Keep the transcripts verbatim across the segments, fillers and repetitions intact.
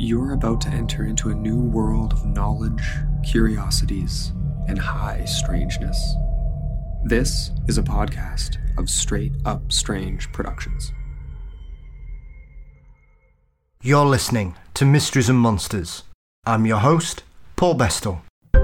You're about to enter into a new world of knowledge, curiosities, and high strangeness. This is a podcast of Straight Up Strange Productions. You're listening to Mysteries and Monsters. I'm your host, Paul Bestel.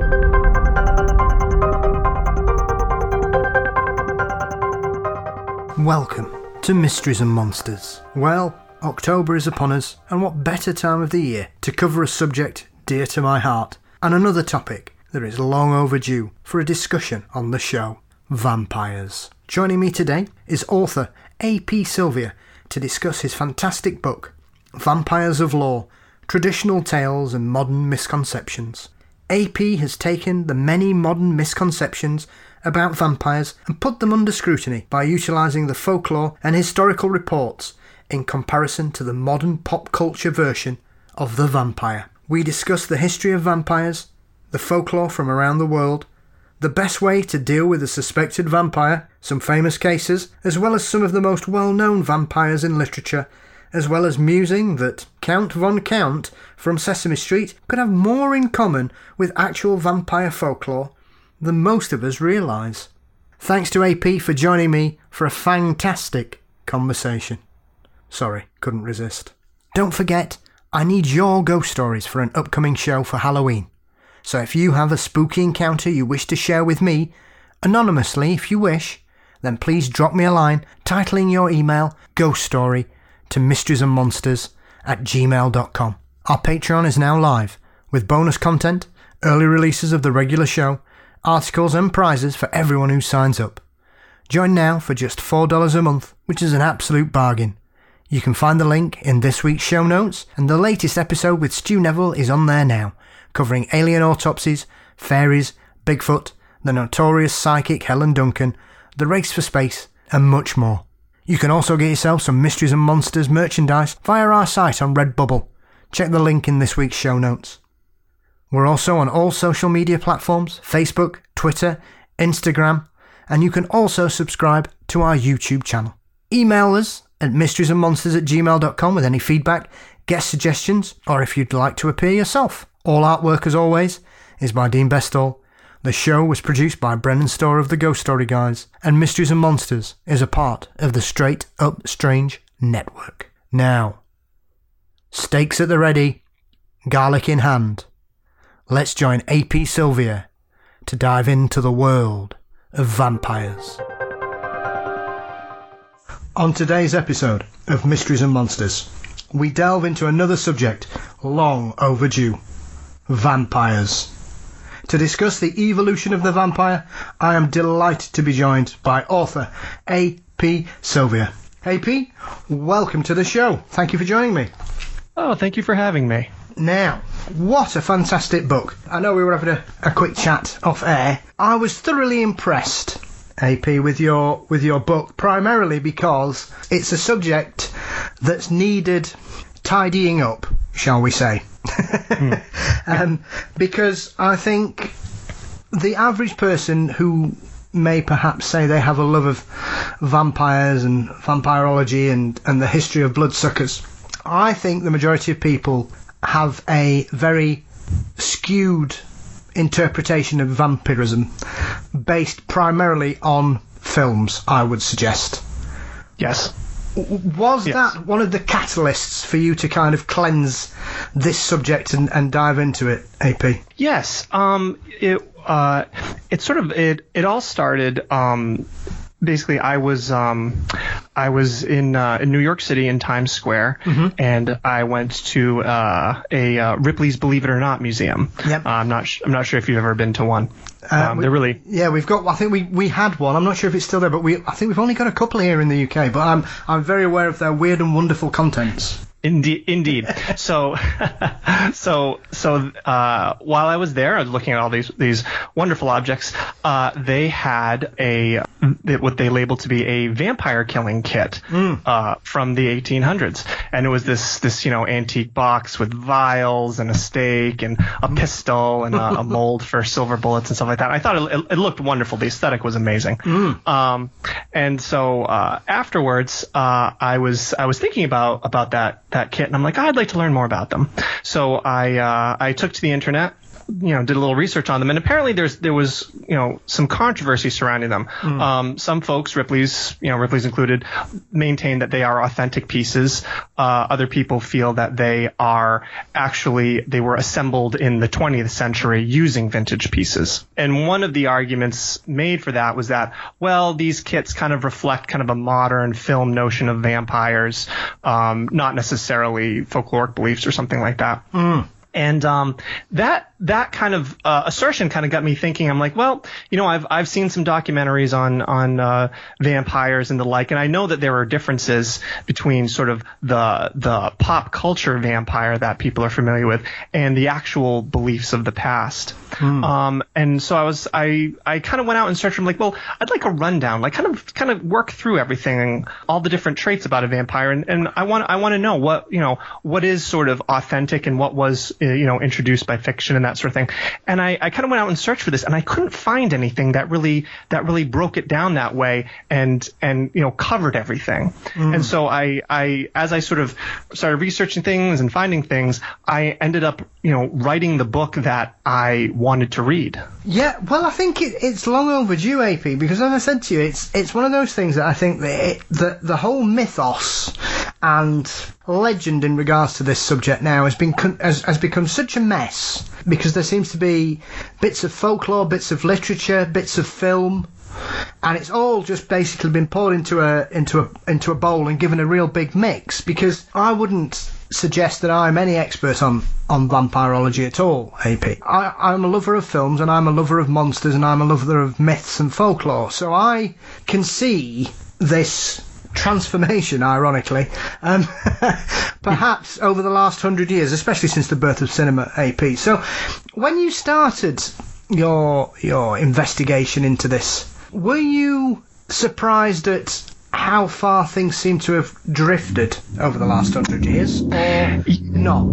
Welcome to Mysteries and Monsters. Well, October is upon us, and what better time of the year to cover a subject dear to my heart, and another topic that is long overdue for a discussion on the show: vampires. Joining me today is author A P Sylvia to discuss his fantastic book, Vampires of Lore, Traditional Tales and Modern Misconceptions. A P has taken the many modern misconceptions about vampires and put them under scrutiny by utilising the folklore and historical reports in comparison to the modern pop culture version of the vampire. We discuss the history of vampires, the folklore from around the world, the best way to deal with a suspected vampire, some famous cases, as well as some of the most well-known vampires in literature, as well as musing that Count Von Count from Sesame Street could have more in common with actual vampire folklore than most of us realise. Thanks to A P for joining me for a fantastic conversation. Sorry, couldn't resist. Don't forget, I need your ghost stories for an upcoming show for Halloween. So if you have a spooky encounter you wish to share with me, anonymously if you wish, then please drop me a line titling your email ghost story to mysteriesandmonsters at gmail dot com. Our Patreon is now live, with bonus content, early releases of the regular show, articles and prizes for everyone who signs up. Join now for just four dollars a month, which is an absolute bargain. You can find the link in this week's show notes, and the latest episode with Stu Neville is on there now, covering alien autopsies, fairies, Bigfoot, the notorious psychic Helen Duncan, the race for space, and much more. You can also get yourself some Mysteries and Monsters merchandise via our site on Redbubble. Check the link in this week's show notes. We're also on all social media platforms: Facebook, Twitter, Instagram, and you can also subscribe to our YouTube channel. Email us at mysteriesandmonsters at gmail dot com with any feedback, guest suggestions, or if you'd like to appear yourself. All artwork, as always, is by Dean Bestall. The show was produced by Brennan Storr of the Ghost Story Guys, and Mysteries and Monsters is a part of the Straight Up Strange Network. Now, stakes at the ready, garlic in hand. Let's join A P Sylvia to dive into the world of vampires. On today's episode of Mysteries and Monsters, we delve into another subject long overdue: vampires. To discuss the evolution of the vampire, I am delighted to be joined by author A P Sylvia. A P, welcome to the show. Thank you for joining me. Oh, thank you for having me. Now, what a fantastic book. I know we were having a, a quick chat off air. I was thoroughly impressed, A P, with your with your book, primarily because it's a subject that's needed tidying up, shall we say. mm. um, because I think the average person who may perhaps say they have a love of vampires and vampirology and, and the history of bloodsuckers, I think the majority of people have a very skewed interpretation of vampirism based primarily on films, I would suggest. Yes. Was yes. that one of the catalysts for you to kind of cleanse this subject and, and dive into it, A P? Yes. Um, it uh, it sort of it it all started. Um, basically, I was um, I was in uh, in New York City in Times Square, mm-hmm. and I went to uh, a uh, Ripley's Believe It or Not museum. Yep. Uh, I'm not sh- I'm not sure if you've ever been to one. Um, uh, we, they're really yeah. We've got. I think we, we had one. I'm not sure if it's still there, but we I think we've only got a couple here in the U K. But I'm I'm very aware of their weird and wonderful contents. Indeed, indeed. So, so, so, uh, while I was there, I was looking at all these, these wonderful objects. Uh, they had a, what they labeled to be a vampire killing kit, mm. uh, from the eighteen hundreds. And it was this, this, you know, antique box with vials and a stake and a pistol and a, a mold for silver bullets and stuff like that. I thought it, it looked wonderful. The aesthetic was amazing. Mm. Um, and so, uh, afterwards, uh, I was, I was thinking about, about that, that kit, and I'm like, oh, I'd like to learn more about them. So I uh, I took to the internet, you know, did a little research on them, and apparently there's there was, you know, some controversy surrounding them. Mm. Um, some folks, Ripley's, you know, Ripley's included, maintain that they are authentic pieces. Uh, other people feel that they are actually they were assembled in the twentieth century using vintage pieces. And one of the arguments made for that was that, well, these kits kind of reflect kind of a modern film notion of vampires, um, not necessarily folkloric beliefs or something like that. Mm. And um, that that kind of uh, assertion kind of got me thinking. I'm like, well, you know, I've I've seen some documentaries on on uh, vampires and the like, and I know that there are differences between sort of the the pop culture vampire that people are familiar with and the actual beliefs of the past. Hmm. Um, and so I was I I kind of went out and searched. I'm like, well, I'd like a rundown, like kind of kind of work through everything, all the different traits about a vampire, and, and I want I want to know what you know what is sort of authentic and what was you know introduced by fiction and that sort of thing. And I, I kind of went out and searched for this, and I couldn't find anything that really that really broke it down that way and and you know covered everything. Mm. And so I I as I sort of started researching things and finding things, I ended up you know writing the book that I wanted to read. Yeah, well, I think it, it's long overdue, A P, because as I said to you, it's it's one of those things that I think that it, the the whole mythos and legend in regards to this subject now has been has, has become such a mess, because there seems to be bits of folklore, bits of literature, bits of film, and it's all just basically been poured into a into a into a bowl and given a real big mix. Because I wouldn't suggest that I'm any expert on on vampirology at all, A P. I, I'm a lover of films, and I'm a lover of monsters, and I'm a lover of myths and folklore, so I can see this transformation, ironically, um, perhaps over the last hundred years, especially since the birth of cinema, A P. So when you started your your investigation into this, were you surprised at how far things seem to have drifted over the last hundred years, or not?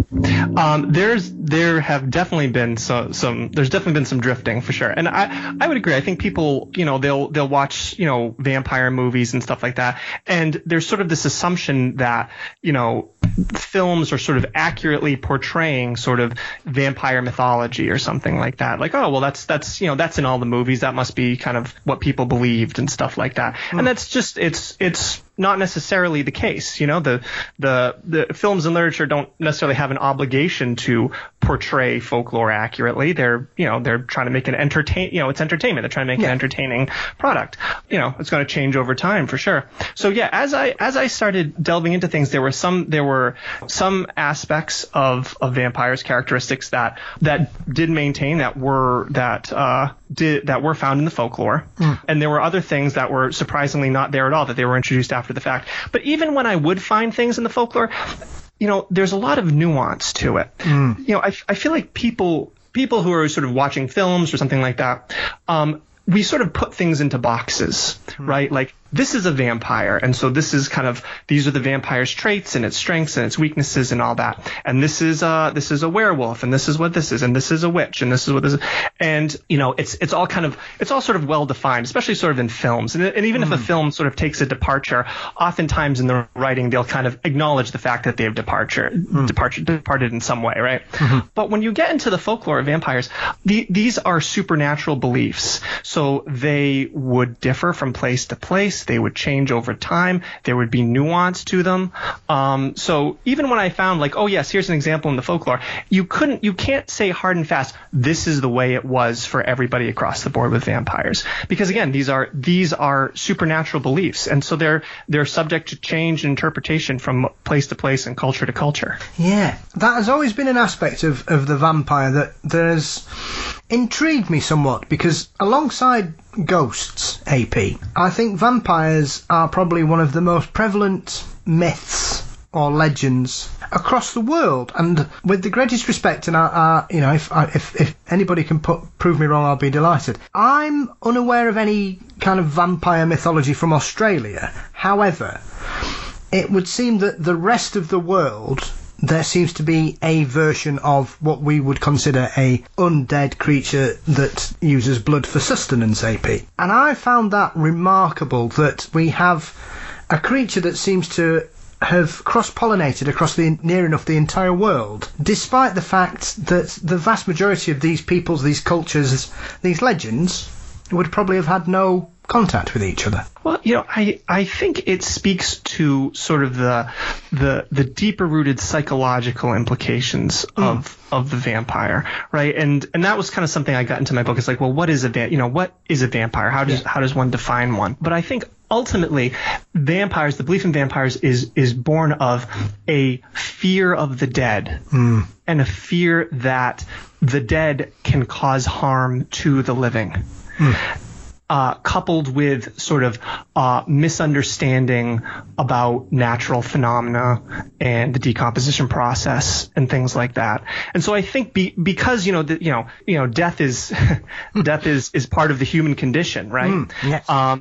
Um, there's there have definitely been so, some there's definitely been some drifting for sure, and I I would agree. I think people you know they'll they'll watch you know vampire movies and stuff like that, and there's sort of this assumption that you know films are sort of accurately portraying sort of vampire mythology or something like that. Like, oh well, that's that's you know that's in all the movies. That must be kind of what people believed and stuff like that. Mm. And that's just it's it's. not necessarily the case. You know, the the the films and literature don't necessarily have an obligation to portray folklore accurately. They're you know they're trying to make an entertain you know it's entertainment. They're trying to make yeah. an entertaining product. You know, it's going to change over time for sure. So yeah, as I as I started delving into things, there were some there were some aspects of of vampires' characteristics that that did maintain that were that uh did that were found in the folklore, mm. and there were other things that were surprisingly not there at all, that they were introduced after the fact. But even when I would find things in the folklore, you know, there's a lot of nuance to it. Mm. You know, I, I feel like people people who are sort of watching films or something like that, um, we sort of put things into boxes, mm. right? Like, this is a vampire, and so this is kind of these are the vampire's traits and its strengths and its weaknesses and all that. And this is uh this is a werewolf, and this is what this is, and this is a witch, and this is what this is. And you know, it's it's all kind of it's all sort of well defined, especially sort of in films. And, and even mm. if a film sort of takes a departure, oftentimes in the writing they'll kind of acknowledge the fact that they've departure mm. departure departed in some way, right? Mm-hmm. But when you get into the folklore of vampires, the, these are supernatural beliefs, so they would differ from place to place. They would change over time. There would be nuance to them. Um, so even when I found like, oh yes, here's an example in the folklore, you couldn't, you can't say hard and fast, this is the way it was for everybody across the board with vampires. Because again, these are, these are supernatural beliefs. And so they're, they're subject to change and interpretation from place to place and culture to culture. Yeah. That has always been an aspect of, of the vampire that, that has intrigued me somewhat, because alongside ghosts, A P, I think vampires are probably one of the most prevalent myths or legends across the world. And with the greatest respect, and I, I you know, if, I, if if anybody can put, prove me wrong, I'll be delighted. I'm unaware of any kind of vampire mythology from Australia. However, it would seem that the rest of the world, there seems to be a version of what we would consider a undead creature that uses blood for sustenance, A P. And I found that remarkable, that we have a creature that seems to have cross-pollinated across the near enough the entire world, despite the fact that the vast majority of these peoples, these cultures, these legends would probably have had no contact with each other. Well, you know, I, I think it speaks to sort of the the the deeper rooted psychological implications mm. of of the vampire, right? And and that was kind of something I got into my book. It's like, well, what is a va- you know, what is a vampire? How does yeah. how does one define one? But I think ultimately, vampires, the belief in vampires is is born of a fear of the dead mm. and a fear that the dead can cause harm to the living. Mm. Uh, coupled with sort of uh, misunderstanding about natural phenomena and the decomposition process and things like that. And so I think be, because you know the, you know you know death is death is is part of the human condition, right? Mm, yes. Um,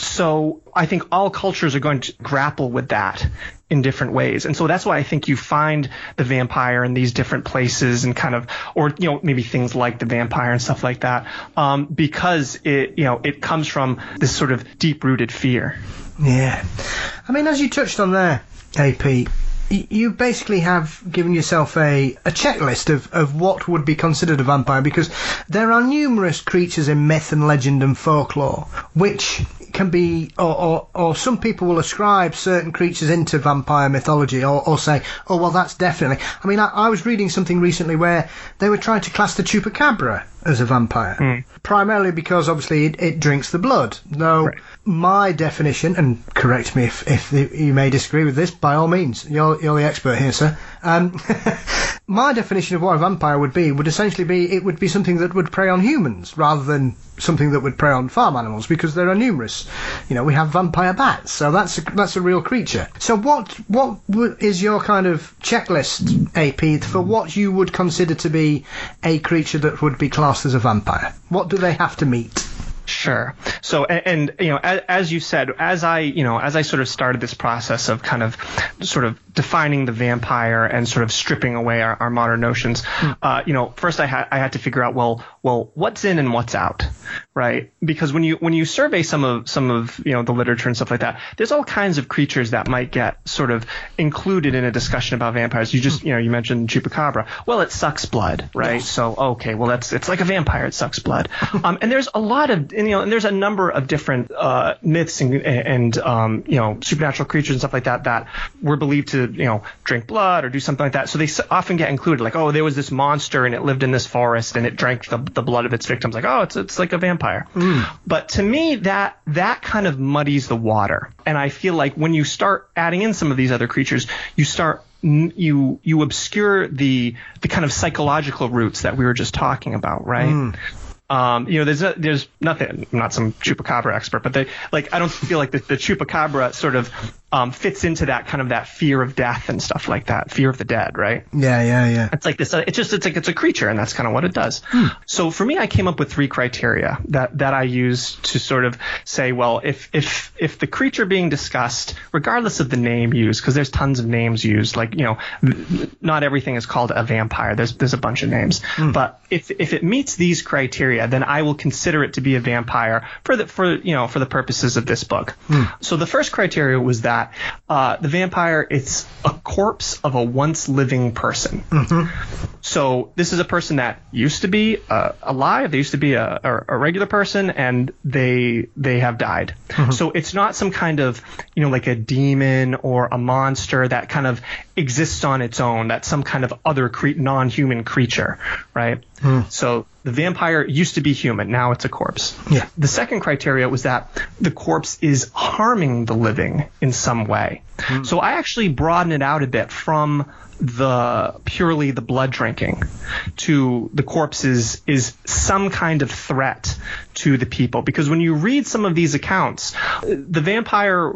so I think all cultures are going to grapple with that in different ways. And so that's why I think you find the vampire in these different places and kind of, or, you know, maybe things like the vampire and stuff like that, um, because it, you know, it comes from this sort of deep rooted fear. Yeah. I mean, as you touched on there, A P, you basically have given yourself a, a checklist of, of what would be considered a vampire, because there are numerous creatures in myth and legend and folklore which can be, or, or, or some people will ascribe certain creatures into vampire mythology, or, or say, oh, well, that's definitely. I mean, I, I was reading something recently where they were trying to class the chupacabra as a vampire, mm. primarily because obviously it, it drinks the blood. Though right. my definition, and correct me if, if you may disagree with this, by all means, you're, you're the expert here, sir. Um, my definition of what a vampire would be would essentially be it would be something that would prey on humans rather than something that would prey on farm animals, because there are numerous. You know, we have vampire bats, so that's a, that's a real creature. So what what is your kind of checklist, A P, for what you would consider to be a creature that would be classed as a vampire? What do they have to meet? Sure. So, and, and you know, as, as you said, as I, you know, as I sort of started this process of kind of sort of defining the vampire and sort of stripping away our, our modern notions, mm. uh, you know, first I had I had to figure out, well, well, what's in and what's out, right? Because when you when you survey some of some of you know the literature and stuff like that, there's all kinds of creatures that might get sort of included in a discussion about vampires. You just, you know, you mentioned chupacabra. Well, it sucks blood, right? Yes. So, okay, well, that's it's like a vampire. It sucks blood. um, and there's a lot of and, you know, and there's a number of different uh, myths and, and um, you know, supernatural creatures and stuff like that that were believed to, you know, drink blood or do something like that. So they often get included, like, oh, there was this monster and it lived in this forest and it drank the, the blood of its victims. Like, oh, it's it's like a vampire. Mm. But to me, that that kind of muddies the water. And I feel like when you start adding in some of these other creatures, you start you you obscure the the kind of psychological roots that we were just talking about, right? Mm. Um, you know, there's a, there's nothing. I'm not some chupacabra expert, but they like I don't feel like the, the chupacabra sort of um, fits into that kind of that fear of death and stuff like that, fear of the dead, right? Yeah, yeah, yeah. It's like this. Uh, it's just it's like it's a creature, and that's kind of what it does. Hmm. So for me, I came up with three criteria that that I use to sort of say, well, if if if the creature being discussed, regardless of the name used, because there's tons of names used, like, you know, not everything is called a vampire. There's there's a bunch of names, hmm. but if if it meets these criteria, then I will consider it to be a vampire for the for you know for the purposes of this book. Hmm. So the first criteria was that uh, the vampire, it's a corpse of a once living person. Mm-hmm. So this is a person that used to be uh, alive. They used to be a, a, a regular person, and they they have died. Mm-hmm. So it's not some kind of, you know, like a demon or a monster that kind of exists on its own. That's some kind of other cre- non-human creature, right? Mm. So the vampire used to be human. Now it's a corpse. Yeah. The second criteria was that the corpse is harming the living in some way. Mm. So I actually broadened it out a bit from the purely the blood drinking to the corpse is, is some kind of threat to the people. Because when you read some of these accounts, the vampire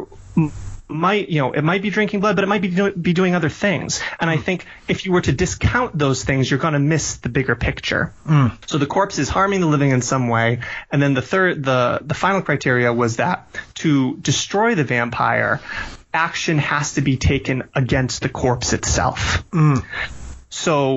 might, you know, it might be drinking blood, but it might be do- be doing other things. And I think if you were to discount those things, you're going to miss the bigger picture. Mm. So the corpse is harming the living in some way. And then the third, the, the final criteria was that to destroy the vampire, action has to be taken against the corpse itself. Mm. So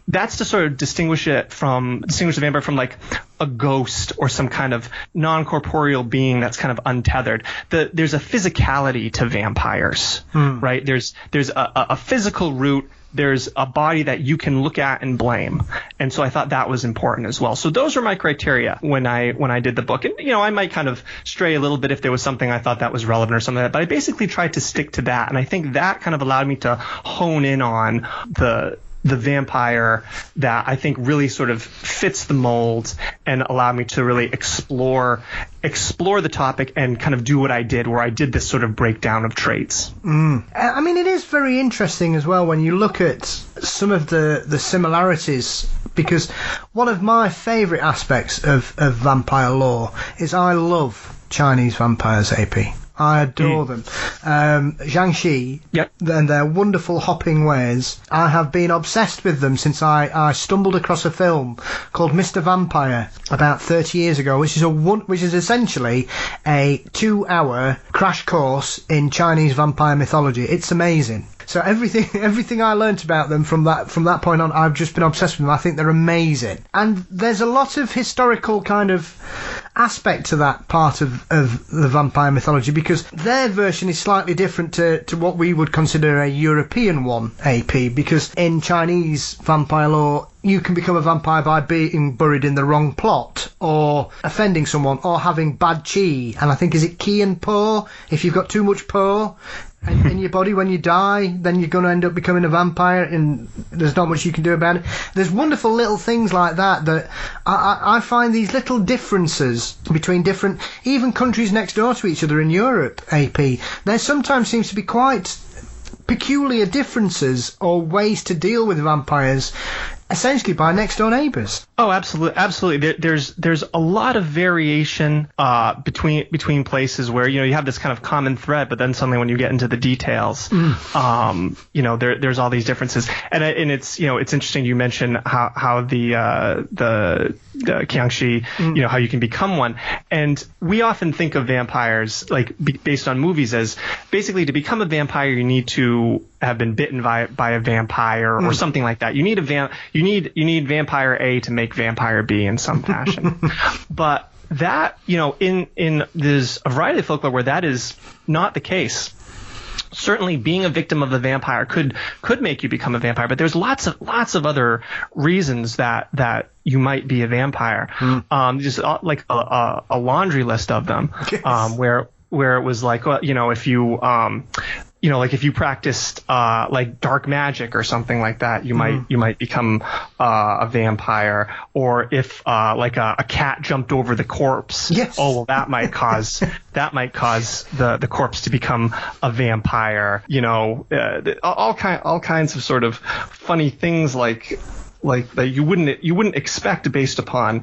that's to sort of distinguish it from distinguish the vampire from like a ghost or some kind of non-corporeal being that's kind of untethered. The, there's a physicality to vampires, hmm. right? There's there's a, a physical root. There's a body that you can look at and blame. And so I thought that was important as well. So those were my criteria when I when I did the book. And, you know, I might kind of stray a little bit if there was something I thought that was relevant or something like that. But I basically tried to stick to that. And I think that kind of allowed me to hone in on the the vampire that I think really sort of fits the mold and allowed me to really explore explore the topic and kind of do what I did, where I did this sort of breakdown of traits. Mm. I mean, it is very interesting as well when you look at some of the, the similarities, because one of my favourite aspects of, of vampire lore is I love Chinese vampires, A P. I adore mm. them. Um, Jiangxi yep. and their wonderful hopping ways. I have been obsessed with them since I, I stumbled across a film called Mister Vampire about thirty years ago, which is a one, which is essentially a two-hour crash course in Chinese vampire mythology. It's amazing. So everything everything I learnt about them from that from that point on, I've just been obsessed with them. I think they're amazing. And there's a lot of historical kind of aspect to that part of, of the vampire mythology, because their version is slightly different to, to what we would consider a European one, A P, because in Chinese vampire lore, you can become a vampire by being buried in the wrong plot, or offending someone, or having bad chi. And I think, is it qi and po? If you've got too much po in, in your body when you die, then you're going to end up becoming a vampire, and there's not much you can do about it. There's wonderful little things like that that I, I, I find these little differences between different, even countries next door to each other in Europe, A P. There sometimes seems to be quite peculiar differences or ways to deal with vampires, essentially by next door neighbours. Oh, absolutely, absolutely. There, there's there's a lot of variation uh, between between places where, you know, you have this kind of common thread, but then suddenly when you get into the details, mm. um, you know, there there's all these differences. And and it's, you know, it's interesting you mentioned how how the uh, the the Jiangxi, mm. you know, how you can become one. And we often think of vampires, like, be, based on movies, as basically to become a vampire you need to have been bitten by by a vampire or mm. something like that. You need a vamp you need you need vampire A to make vampire B in some fashion. But that, you know, in in there's a variety of folklore where that is not the case. Certainly being a victim of a vampire could could make you become a vampire, but there's lots of lots of other reasons that that you might be a vampire. Mm. Um, just uh, like a, a, a laundry list of them, yes. um, where where it was like, well, you know, if you um, you know, like if you practiced uh, like dark magic or something like that, you mm. might you might become uh, a vampire. Or if uh, like a, a cat jumped over the corpse, yes. oh well, that might cause that might cause the, the corpse to become a vampire. You know, uh, all kind all kinds of sort of funny things like. Like that you wouldn't you wouldn't expect based upon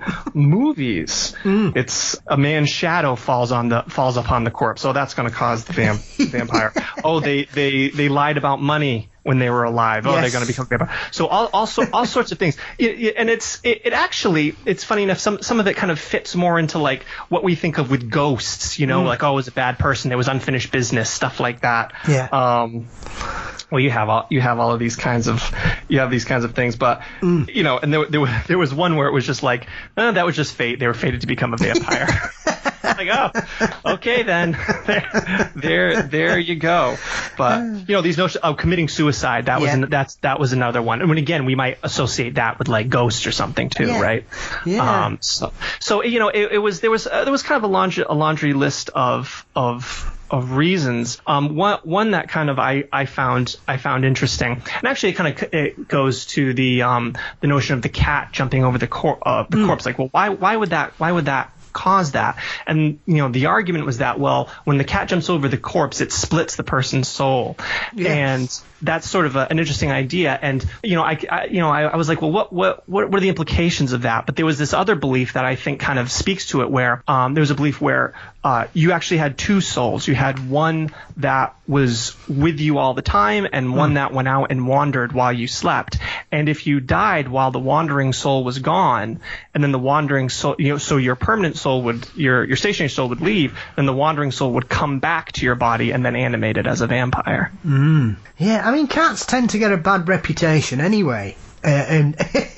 movies. Mm. It's a man's shadow falls on the falls upon the corpse, so that's going to cause the vamp, vampire. Oh, they, they they lied about money when they were alive. Oh, yes. They're going to become vampire. So all also all sorts of things. It, it, and it's it, it actually it's funny enough. Some some of it kind of fits more into like what we think of with ghosts. You know, mm. like, oh, it was a bad person. There was unfinished business, stuff like that. Yeah. Um. Well, you have all you have all of these kinds of you have these kinds of things, but mm. you know, and there there was, there was one where it was just like, oh, that was just fate. They were fated to become a vampire. Like, oh, okay then, there, there, there you go. But you know, these notions of committing suicide, that was yeah. an, that's that was another one. I mean, again, we might associate that with like ghosts or something too, yeah. right? Yeah. Um. So, so you know, it, it was there was uh, there was kind of a laundry a laundry list of of. of reasons. Um, one one that kind of I, I found I found interesting, and actually it kind of it goes to the um the notion of the cat jumping over the cor- uh, the mm. corpse. Like, well, why why would that why would that cause that? And you know, the argument was that, well, when the cat jumps over the corpse, it splits the person's soul, yes. and that's sort of a, an interesting idea. And you know, I, I you know I, I was like, well, what what what are the implications of that? But there was this other belief that I think kind of speaks to it, where um, there was a belief where uh, you actually had two souls. You had one that was with you all the time, and one mm. that went out and wandered while you slept. And if you died while the wandering soul was gone, and then the wandering soul, you know, so your permanent soul would, your your stationary soul would leave, then the wandering soul would come back to your body and then animate it as a vampire. Mm. Yeah, I mean, cats tend to get a bad reputation anyway. uh, in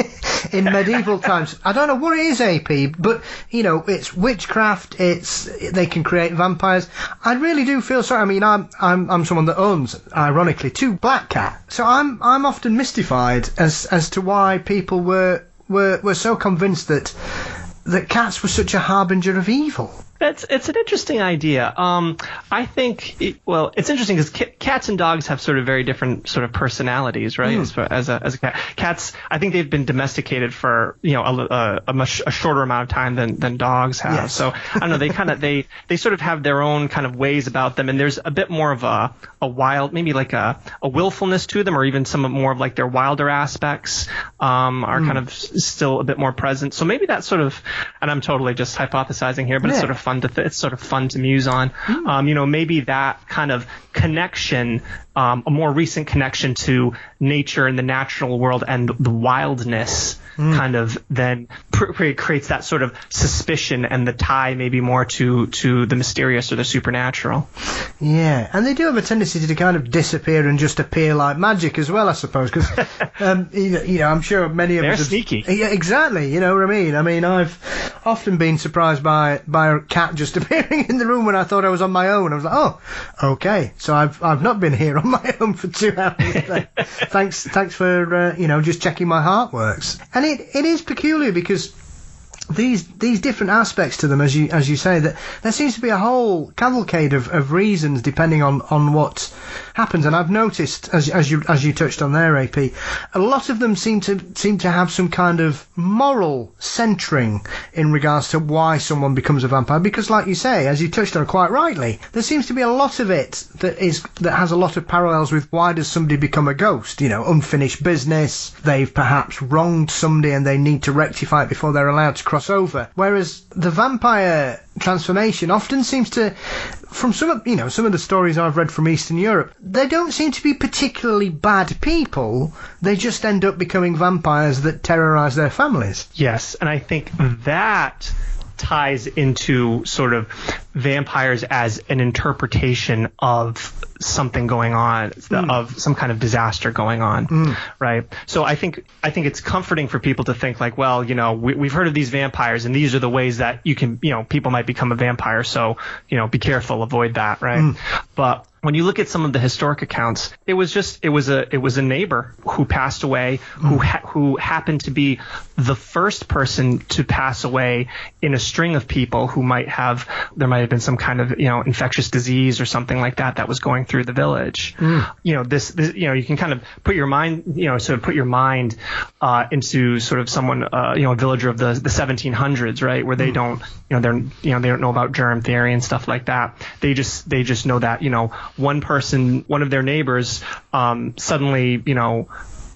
in medieval times. I don't know what it is, A P, but you know, it's witchcraft. It's they can create vampires. I really do feel sorry. I mean, I'm I'm I'm someone that owns, ironically, two black cats, so I'm I'm often mystified as as to why people were were were so convinced that that cats were such a harbinger of evil. It's it's an interesting idea. Um, I think, it, well, it's interesting because c- cats and dogs have sort of very different sort of personalities, right? Mm. As, as a as a cat, cats, I think they've been domesticated for you know a, a, a much a shorter amount of time than, than dogs have. Yes. So I don't know. They kind of they they sort of have their own kind of ways about them, and there's a bit more of a a wild, maybe like a a willfulness to them, or even some more of like their wilder aspects um, are mm. kind of still a bit more present. So maybe that's sort of, and I'm totally just hypothesizing here, but yeah. it's sort of fun to th- it's sort of fun to muse on. Mm. Um, you know, maybe that kind of connection, um, a more recent connection to nature and the natural world and the wildness mm. kind of then pr- creates that sort of suspicion and the tie maybe more to, to the mysterious or the supernatural. Yeah, and they do have a tendency to kind of disappear and just appear like magic as well, I suppose, because um, you know, I'm sure many of They're us... They're sneaky. Have, yeah, exactly, you know what I mean? I mean, I've often been surprised by, by a cat just appearing in the room when I thought I was on my own. I was like, oh, okay, so I've I've not been here on my own for two hours. thanks thanks for, uh, you know, just checking my heart works. And it, it is peculiar because these these different aspects to them, as you as you say, that there seems to be a whole cavalcade of, of reasons depending on, on what happens. And I've noticed, as as you as you touched on there, A P, a lot of them seem to seem to have some kind of moral centering in regards to why someone becomes a vampire. Because, like you say, as you touched on quite rightly, there seems to be a lot of it that is that has a lot of parallels with why does somebody become a ghost? You know, unfinished business. They've perhaps wronged somebody and they need to rectify it before they're allowed to cross over. Whereas the vampire transformation often seems to, from some of, you know, some of the stories I've read from Eastern Europe, they don't seem to be particularly bad people. They just end up becoming vampires that terrorize their families. Yes, and I think that ties into sort of vampires as an interpretation of something going on, mm. of some kind of disaster going on, mm. right? So I think I think it's comforting for people to think like, well, you know, we, we've heard of these vampires, and these are the ways that you can, you know, people might become a vampire. So, you know, be careful, avoid that, right? Mm. But when you look at some of the historic accounts, it was just it was a it was a neighbor who passed away, mm. who ha- who happened to be the first person to pass away in a string of people who might have there might have been some kind of, you know, infectious disease or something like that that was going through the village. Mm. You know, this, this you know you can kind of put your mind you know sort of put your mind uh, into sort of someone uh, you know a villager of the the seventeen hundreds, right, where they mm. don't you know they're you know they don't know about germ theory and stuff like that. They just they just know that, you know, one person, one of their neighbors, um, suddenly, you know,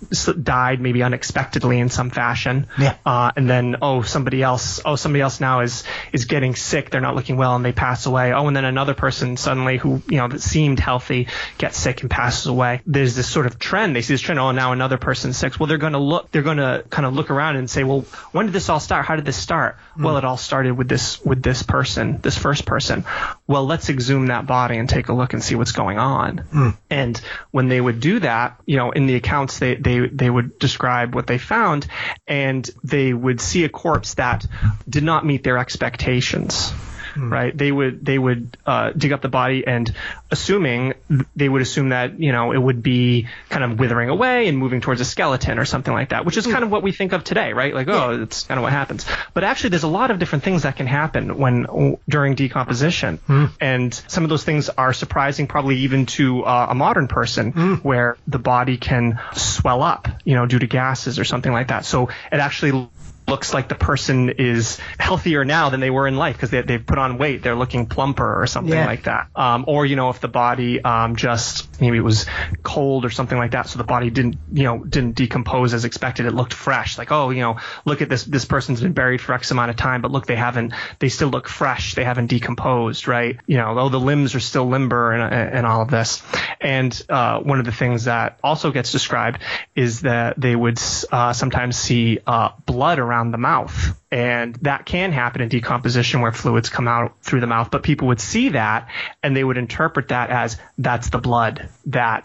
died maybe unexpectedly in some fashion. Yeah. Uh, and then, oh, somebody else, oh, somebody else now is, is getting sick. They're not looking well and they pass away. Oh, and then another person suddenly who, you know, that seemed healthy gets sick and passes away. There's this sort of trend. They see this trend. Oh, now another person's sick. Well, they're going to look, they're going to kind of look around and say, well, when did this all start? How did this start? Mm. Well, it all started with this, with this person, this first person. Well, let's exhume that body and take a look and see what's going on. Mm. And when they would do that, you know, in the accounts, they, they They, they would describe what they found, and they would see a corpse that did not meet their expectations. Hmm. Right? They would they would uh, dig up the body, and assuming they would assume that, you know, it would be kind of withering away and moving towards a skeleton or something like that, which is kind of what we think of today, right? Like, oh, that's kind of what happens. But actually, there's a lot of different things that can happen when during decomposition, hmm. and some of those things are surprising, probably even to uh, a modern person, hmm. where the body can swell up, you know, due to gases or something like that. So it actually looks like the person is healthier now than they were in life because they, they've put on weight. They're looking plumper or something yeah. like that. Um, or, you know, if the body um, just maybe it was cold or something like that, so the body didn't, you know, didn't decompose as expected. It looked fresh. Like, oh, you know, look at this. This person's been buried for X amount of time, but look, they haven't. They still look fresh. They haven't decomposed, right? You know, oh, the limbs are still limber and and all of this. And uh, one of the things that also gets described is that they would uh, sometimes see uh, blood around the mouth. And that can happen in decomposition where fluids come out through the mouth. But people would see that and they would interpret that as that's the blood that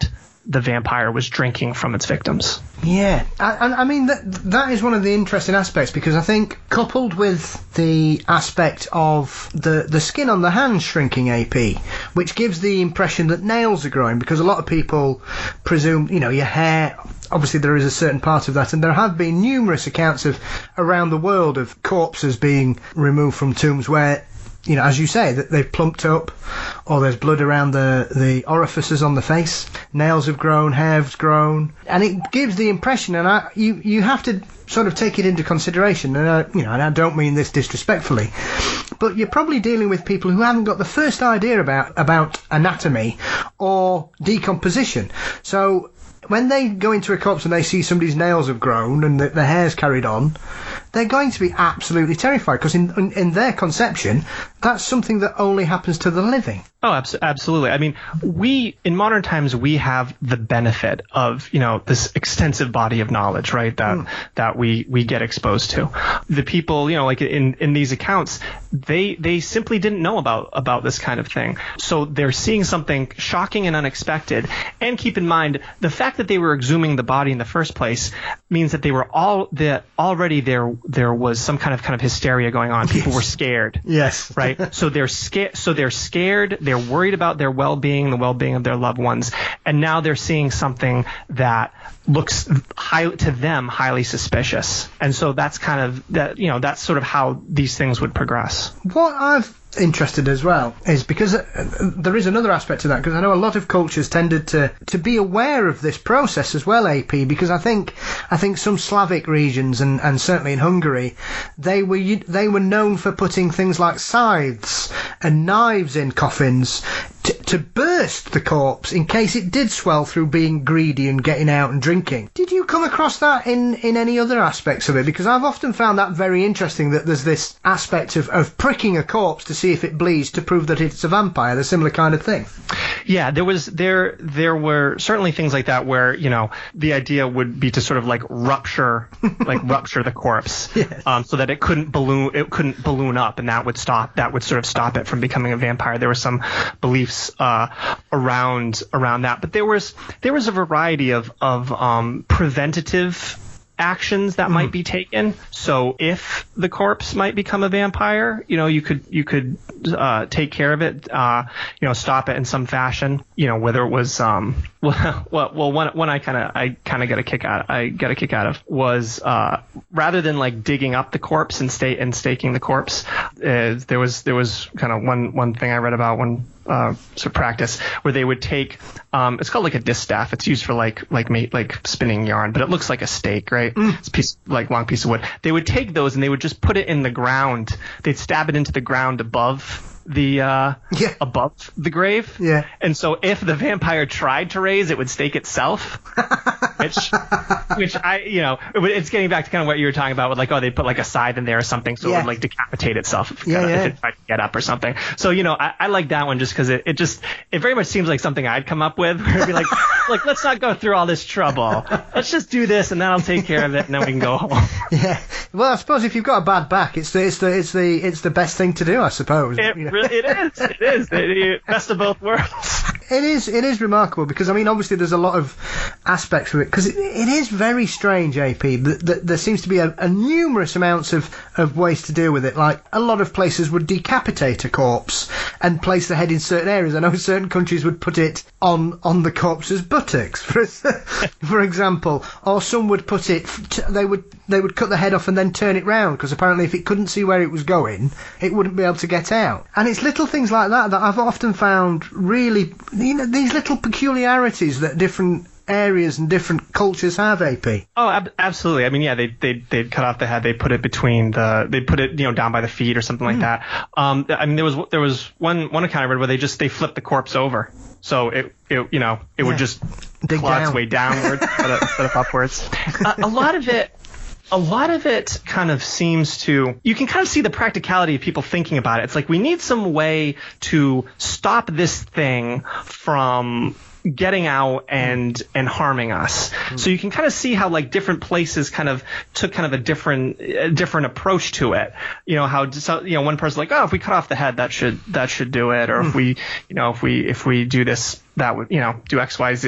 the vampire was drinking from its victims. Yeah, and I, I mean that that is one of the interesting aspects, because I think coupled with the aspect of the the skin on the hands shrinking, A P, which gives the impression that nails are growing, because a lot of people presume, you know, your hair. Obviously, there is a certain part of that, and there have been numerous accounts of around the world of corpses being removed from tombs where, you know, as you say, that they've plumped up, or there's blood around the, the orifices on the face, nails have grown, hair has grown, and it gives the impression, and I, you you have to sort of take it into consideration, and I, you know, and I don't mean this disrespectfully, but you're probably dealing with people who haven't got the first idea about about anatomy or decomposition. So when they go into a corpse and they see somebody's nails have grown and the, the hair's carried on, they're going to be absolutely terrified, because in, in in their conception, that's something that only happens to the living. Oh, abs- absolutely. I mean, we, in modern times, we have the benefit of, you know, this extensive body of knowledge, right, that mm. that we, we get exposed to. The people, you know, like in, in these accounts, they they simply didn't know about, about this kind of thing. So they're seeing something shocking and unexpected. And keep in mind, the fact that they were exhuming the body in the first place means that they were all, that already there there was some kind of kind of hysteria going on. People yes. were scared. Yes. Right? So they're scared. So they're scared. They're worried about their well-being, the well-being of their loved ones, and now they're seeing something that looks high, to them highly suspicious. And so that's kind of that. You know, that's sort of how these things would progress. What I've interested as well is because uh, there is another aspect to that, because I know a lot of cultures tended to to be aware of this process as well, A P, because I think I think some Slavic regions and, and certainly in Hungary, they were they were known for putting things like scythes and knives in coffins to, to burst the corpse in case it did swell through being greedy and getting out and drinking. Did you come across that in, in any other aspects of it? Because I've often found that very interesting, that there's this aspect of, of pricking a corpse to see if it bleeds to prove that it's a vampire, the similar kind of thing. Yeah, there was there there were certainly things like that where, you know, the idea would be to sort of like rupture like rupture the corpse, yes. um, so that it couldn't balloon it couldn't balloon up, and that would stop that would sort of stop it from becoming a vampire. There were some beliefs uh, around around that, but there was there was a variety of of um, preventative actions that mm. might be taken. So if the corpse might become a vampire, you know, you could you could uh, take care of it, uh, you know, stop it in some fashion. You know, whether it was um, well, well, one one I kind of I kind of got a kick out I got a kick out of was uh, rather than like digging up the corpse and stay and staking the corpse, uh, there was there was kind of one one thing I read about one. Uh, sort of practice where they would take um, it's called like a distaff. It's used for like like mate, like spinning yarn, but it looks like a stake, right? Mm. It's a piece like long piece of wood. They would take those and they would just put it in the ground. They'd stab it into the ground above the uh, yeah. above the grave. Yeah. And so if the vampire tried to raise, it would stake itself. which which I you know it's getting back to kind of what you were talking about with like, oh, they put like a scythe in there or something, so yeah. it would like decapitate itself if, yeah, kinda, yeah. if it tried to get up or something. So you know I, I like that one just because it, it just it very much seems like something I'd come up with. Where it'd be like like let's not go through all this trouble. Let's just do this and then I'll take care of it and then we can go home. Yeah. Well, I suppose if you've got a bad back, it's the it's the it's the it's the best thing to do, I suppose. It, you know? really, it is. It is. It, it, best of both worlds. It is. It is remarkable because I mean, obviously, there's a lot of aspects of it because it, it is very strange, A P. That, that there seems to be a, a numerous amounts of, of ways to deal with it. Like a lot of places would decapitate a corpse and place the head in certain areas. I know certain countries would put it on on the corpse's buttocks, for for example, or some would put it. They would they would cut the head off and then turn it round because apparently, if it couldn't see where it was going, it wouldn't be able to get out. And it's little things like that that I've often found really. You know, these little peculiarities that different areas and different cultures have, A P. Oh, ab- absolutely. I mean, yeah, they they they'd cut off the head, they put it between the, they put it you know down by the feet or something mm. like that. Um, I mean, there was there was one one account I read where they just they flipped the corpse over, so it it you know it yeah. would just Dig claw down. its way downwards instead of, instead of upwards. Uh, a lot of it. A lot of it kind of seems to, you can kind of see the practicality of people thinking about it. It's like we need some way to stop this thing from getting out and and harming us. Mm. So you can kind of see how like different places kind of took kind of a different a different approach to it. You know how so, you know one person's like, oh, if we cut off the head, that should that should do it, or mm. if we you know if we if we do this, that would, you know, do X, Y, Z.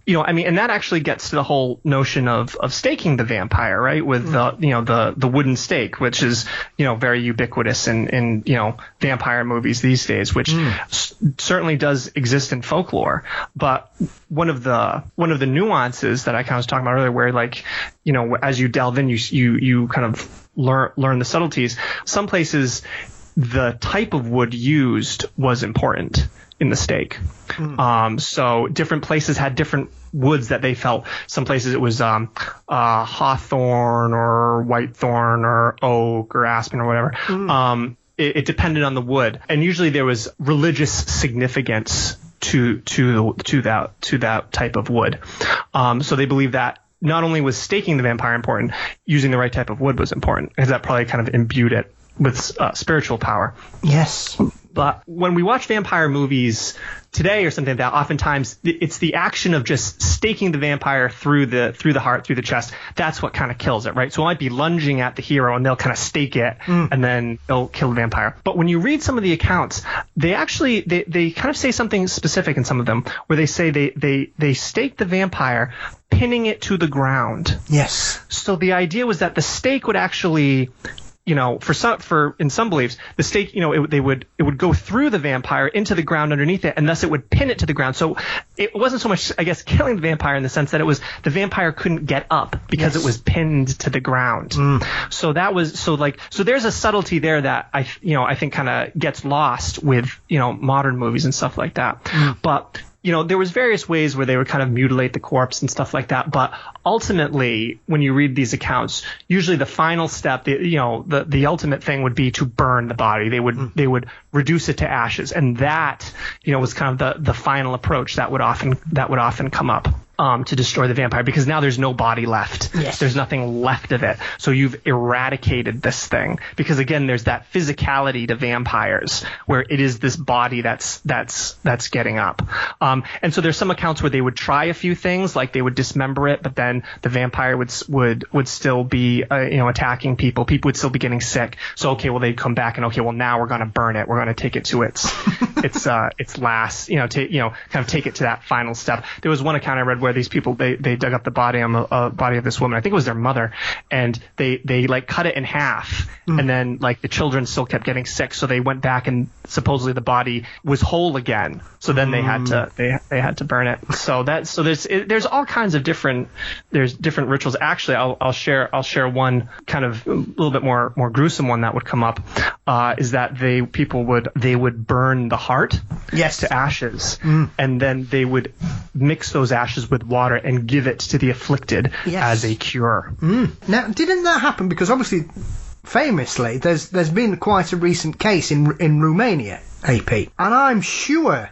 you know, I mean, and that actually gets to the whole notion of, of staking the vampire, right? With mm. the, you know, the, the wooden stake, which is, you know, very ubiquitous in, in, you know, vampire movies these days, which mm. s- certainly does exist in folklore. But one of the, one of the nuances that I kind of was talking about earlier, where like, you know, as you delve in, you, you, you kind of learn, learn the subtleties. Some places, the type of wood used was important in the stake. Mm. Um, so different places had different woods that they felt. Some places it was um, uh, hawthorn or whitethorn or oak or aspen or whatever. Mm. Um, it, it depended on the wood, and usually there was religious significance to to to that to that type of wood. Um, so they believed that not only was staking the vampire important, using the right type of wood was important, because that probably kind of imbued it with uh, spiritual power. Yes. But when we watch vampire movies today or something like that, oftentimes it's the action of just staking the vampire through the through the heart, through the chest. That's what kind of kills it, right? So it might be lunging at the hero and they'll kind of stake it mm. and then they'll kill the vampire. But when you read some of the accounts, they actually they, they kind of say something specific in some of them, where they say they they they stake the vampire, pinning it to the ground. Yes. So the idea was that the stake would actually, you know, for some, for in some beliefs, the stake, you know, it, they would it would go through the vampire into the ground underneath it, and thus it would pin it to the ground. So it wasn't so much, I guess, killing the vampire in the sense that it was the vampire couldn't get up because yes. it was pinned to the ground. Mm. So that was so like so there's a subtlety there that I you know I think kind of gets lost with, you know, modern movies and stuff like that. Mm. But you know, there was various ways where they would kind of mutilate the corpse and stuff like that. But ultimately, when you read these accounts, usually the final step, the, you know, the, the ultimate thing would be to burn the body. They would mm. they would reduce it to ashes, and that, you know, was kind of the, the final approach that would often that would often come up. Um, to destroy the vampire, because now there's no body left. Yes. There's nothing left of it. So you've eradicated this thing, because again, there's that physicality to vampires where it is this body that's that's that's getting up. Um, and so there's some accounts where they would try a few things, like they would dismember it, but then the vampire would would would still be uh, you know attacking people. People would still be getting sick. So okay, well they'd come back and okay, well now we're going to burn it. We're going to take it to its its uh, its last, you know, to, you know, kind of take it to that final step. There was one account I read where these people, they, they dug up the body on the uh, body of this woman. I think it was their mother, and they, they like cut it in half, mm. and then like the children still kept getting sick, so they went back and supposedly the body was whole again. So then mm. they had to they they had to burn it. So that so there's it, there's all kinds of different there's different rituals. Actually, I'll I'll share I'll share one kind of a little bit more more gruesome one that would come up, uh, is that they people would they would burn the heart yes. to ashes, mm. and then they would mix those ashes with water and give it to the afflicted yes. as a cure. Mm. Now, didn't that happen? Because obviously, famously, there's there's been quite a recent case in in Romania, A P, and I'm sure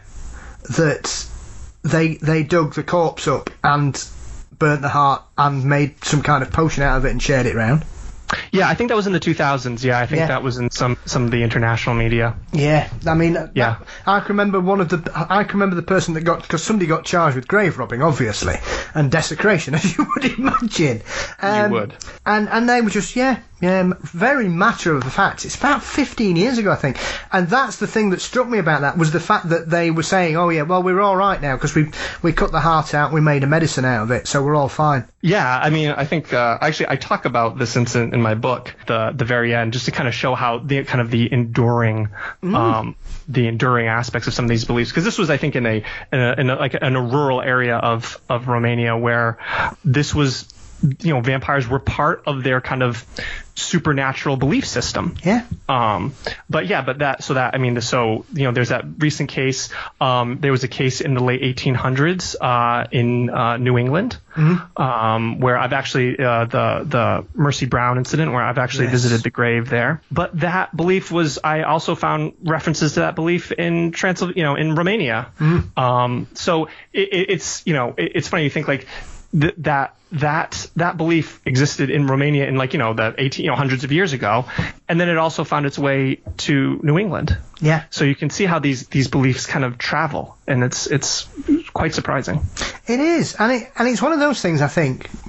that they they dug the corpse up and burnt the heart and made some kind of potion out of it and shared it around. Yeah, I think that was in the two thousands. Yeah, I think yeah. that was in some, some of the international media. Yeah, I mean, yeah. That, I can remember one of the. I can remember the person that got, because somebody got charged with grave robbing, obviously, and desecration, as you would imagine. Um, you would. And and they were just yeah, yeah, very matter of the fact. It's about fifteen years ago, I think, and that's the thing that struck me about that was the fact that they were saying, oh yeah, well we're all right now because we we cut the heart out, we made a medicine out of it, so we're all fine. Yeah, I mean, I think uh, actually I talk about this incident in my book, the the very end, just to kind of show how the kind of the enduring, mm. um, the enduring aspects of some of these beliefs. Because this was, I think, in a in a, in a like in a rural area of of Romania where this was, you know, vampires were part of their kind of supernatural belief system. Yeah. Um, but yeah, but that, so that, I mean, so, you know, there's that recent case. Um, there was a case in the late eighteen hundreds, uh, in, uh, New England, mm-hmm. um, where I've actually, uh, the, the Mercy Brown incident where I've actually yes. visited the grave there. But that belief was, I also found references to that belief in Transylvania, you know, in Romania. Mm-hmm. Um, so it, it, it's, you know, it, it's funny you think like th- that, that that belief existed in Romania in like, you know, the eighteen, you know, hundreds of years ago, and then it also found its way to New England. Yeah. So you can see how these these beliefs kind of travel, and it's it's quite surprising. It is, and it and it's one of those things I think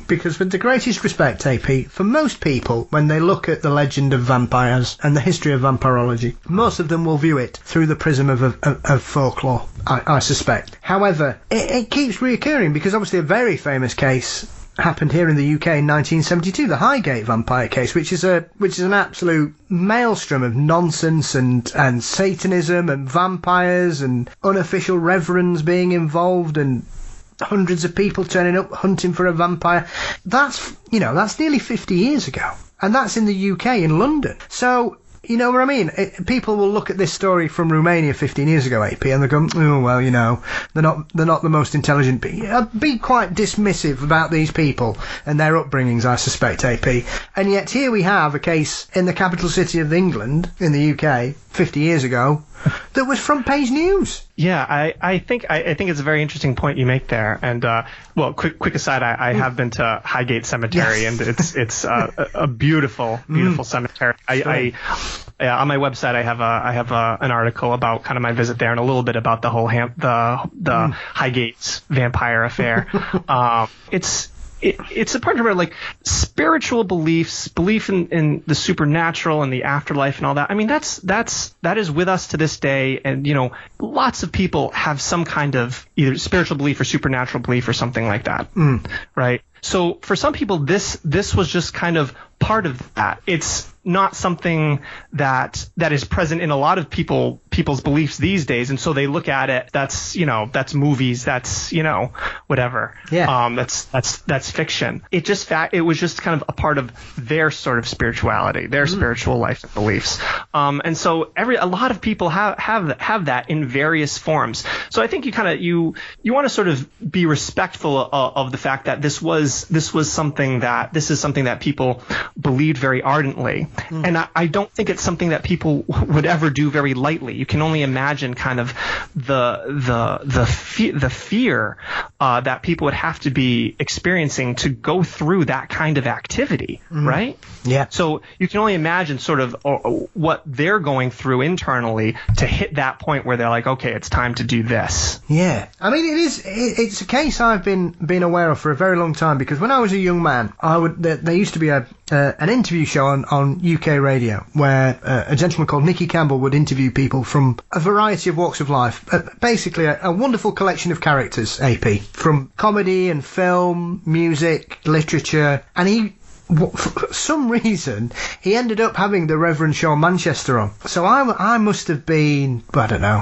because with the greatest respect, A P, for most people, when they look at the legend of vampires and the history of vampirology, most of them will view it through the prism of, of, of folklore, I, I suspect. However, it, it keeps reoccurring because obviously a very famous case happened here in the U K in nineteen seventy-two, the Highgate vampire case, which is a which is an absolute maelstrom of nonsense and and Satanism and vampires and unofficial reverends being involved and hundreds of people turning up hunting for a vampire. That's, you know, that's nearly fifty years ago, and that's in the U K, in London. So, you know what I mean? It, people will look at this story from Romania fifteen years ago, A P, and they go, oh well, you know, they're not they're not the most intelligent people. I'd be quite dismissive about these people and their upbringings, I suspect, A P. And yet here we have a case in the capital city of England, in the U K, fifty years ago, that was front page news. Yeah, I, I think I, I think it's a very interesting point you make there. And uh, well, quick quick aside, I, I have been to Highgate Cemetery, yes. and it's it's uh, a, a beautiful beautiful mm. cemetery. I, I yeah, on my website I have a I have a, an article about kind of my visit there and a little bit about the whole ham, the the mm. Highgate vampire affair. um, it's. It, it's a part of like spiritual beliefs, belief in, in the supernatural and the afterlife and all that. I mean, that's that's that is with us to this day. And, you know, lots of people have some kind of either spiritual belief or supernatural belief or something like that. Mm. Right. So for some people, this this was just kind of part of that. It's not something that that is present in a lot of people people's beliefs these days, and so they look at it. That's you know that's movies. That's you know whatever. Yeah. Um. That's that's that's fiction. It just fact. It was just kind of a part of their sort of spirituality, their mm. spiritual life and beliefs. Um. And so every a lot of people have have have that in various forms. So I think you kind of you you want to sort of be respectful of, of the fact that this was this was something that this is something that people believed very ardently. Mm. And I, I don't think it's something that people would ever do very lightly. You can only imagine kind of the the the fe- the fear uh, that people would have to be experiencing to go through that kind of activity, mm. right? Yeah. So you can only imagine sort of uh, what they're going through internally to hit that point where they're like, okay, it's time to do this. Yeah. I mean, it is. It, it's a case I've been been aware of for a very long time because when I was a young man, I would there, there used to be a uh, an interview show on, on U K radio where uh, a gentleman called Nicky Campbell would interview people from a variety of walks of life. Uh, basically, a, a wonderful collection of characters, A P, from comedy and film, music, literature, and he. For some reason, he ended up having the Reverend Sean Manchester on. So I, I must have been, I don't know,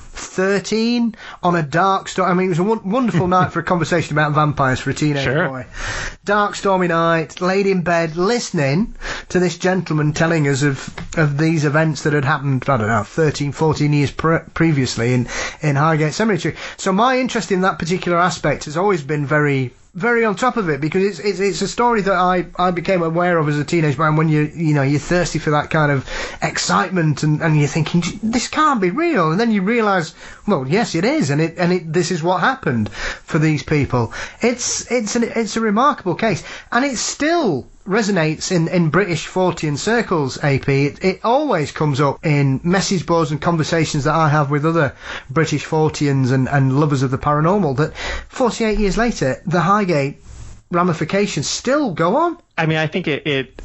thirteen on a dark storm. I mean, it was a w- wonderful night for a conversation about vampires for a teenage sure. boy. Dark, stormy night, laid in bed, listening to this gentleman telling us of, of these events that had happened, I don't know, thirteen, fourteen years pre- previously in, in Highgate Cemetery. So my interest in that particular aspect has always been very... very on top of it because it's it's it's a story that I, I became aware of as a teenage man when you you know you're thirsty for that kind of excitement and, and you're thinking this can't be real and then you realise well yes it is and it and it this is what happened for these people. It's it's an, it's a remarkable case and it still resonates in, in British Fortean circles, A P. It, it always comes up in message boards and conversations that I have with other British Forteans and, and lovers of the paranormal that forty-eight years later, the Highgate ramifications still go on. I mean, I think it... it...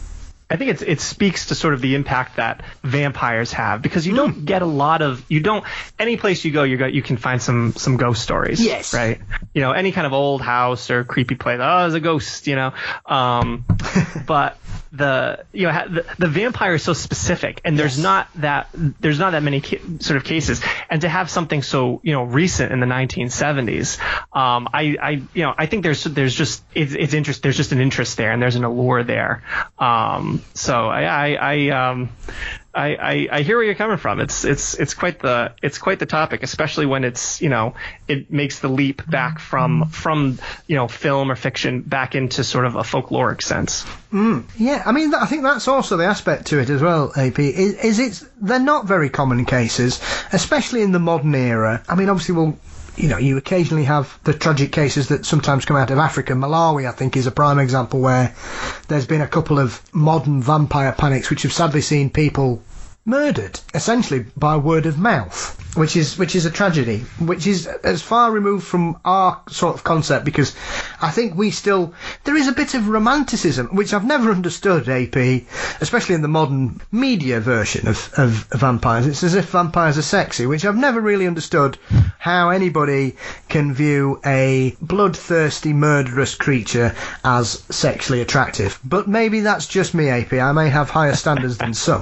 I think it's, it speaks to sort of the impact that vampires have because you mm. don't get a lot of you don't any place you go you got you can find some some ghost stories. Yes. Right. You know, any kind of old house or creepy place. Oh, there's a ghost. You know. Um, but the you know the, the vampire is so specific and there's yes. not that there's not that many ca- sort of cases and to have something so you know recent in the nineteen seventies. Um, I I you know I think there's there's just it's, it's interest there's just an interest there and there's an allure there. Um, So I I I, um, I I I hear where you're coming from. It's it's it's quite the it's quite the topic, especially when it's you know it makes the leap back from from you know film or fiction back into sort of a folkloric sense. Mm, yeah, I mean I think that's also the aspect to it as well. A P is, is it's they're not very common cases, especially in the modern era. I mean obviously we'll. You know, you occasionally have the tragic cases that sometimes come out of Africa. Malawi, I think, is a prime example where there's been a couple of modern vampire panics which have sadly seen people murdered, essentially by word of mouth, which is which is a tragedy, which is as far removed from our sort of concept, because I think we still, there is a bit of romanticism, which I've never understood, A P, especially in the modern media version of, of, of vampires. It's as if vampires are sexy, which I've never really understood how anybody can view a bloodthirsty, murderous creature as sexually attractive. But maybe that's just me, A P. I may have higher standards than some.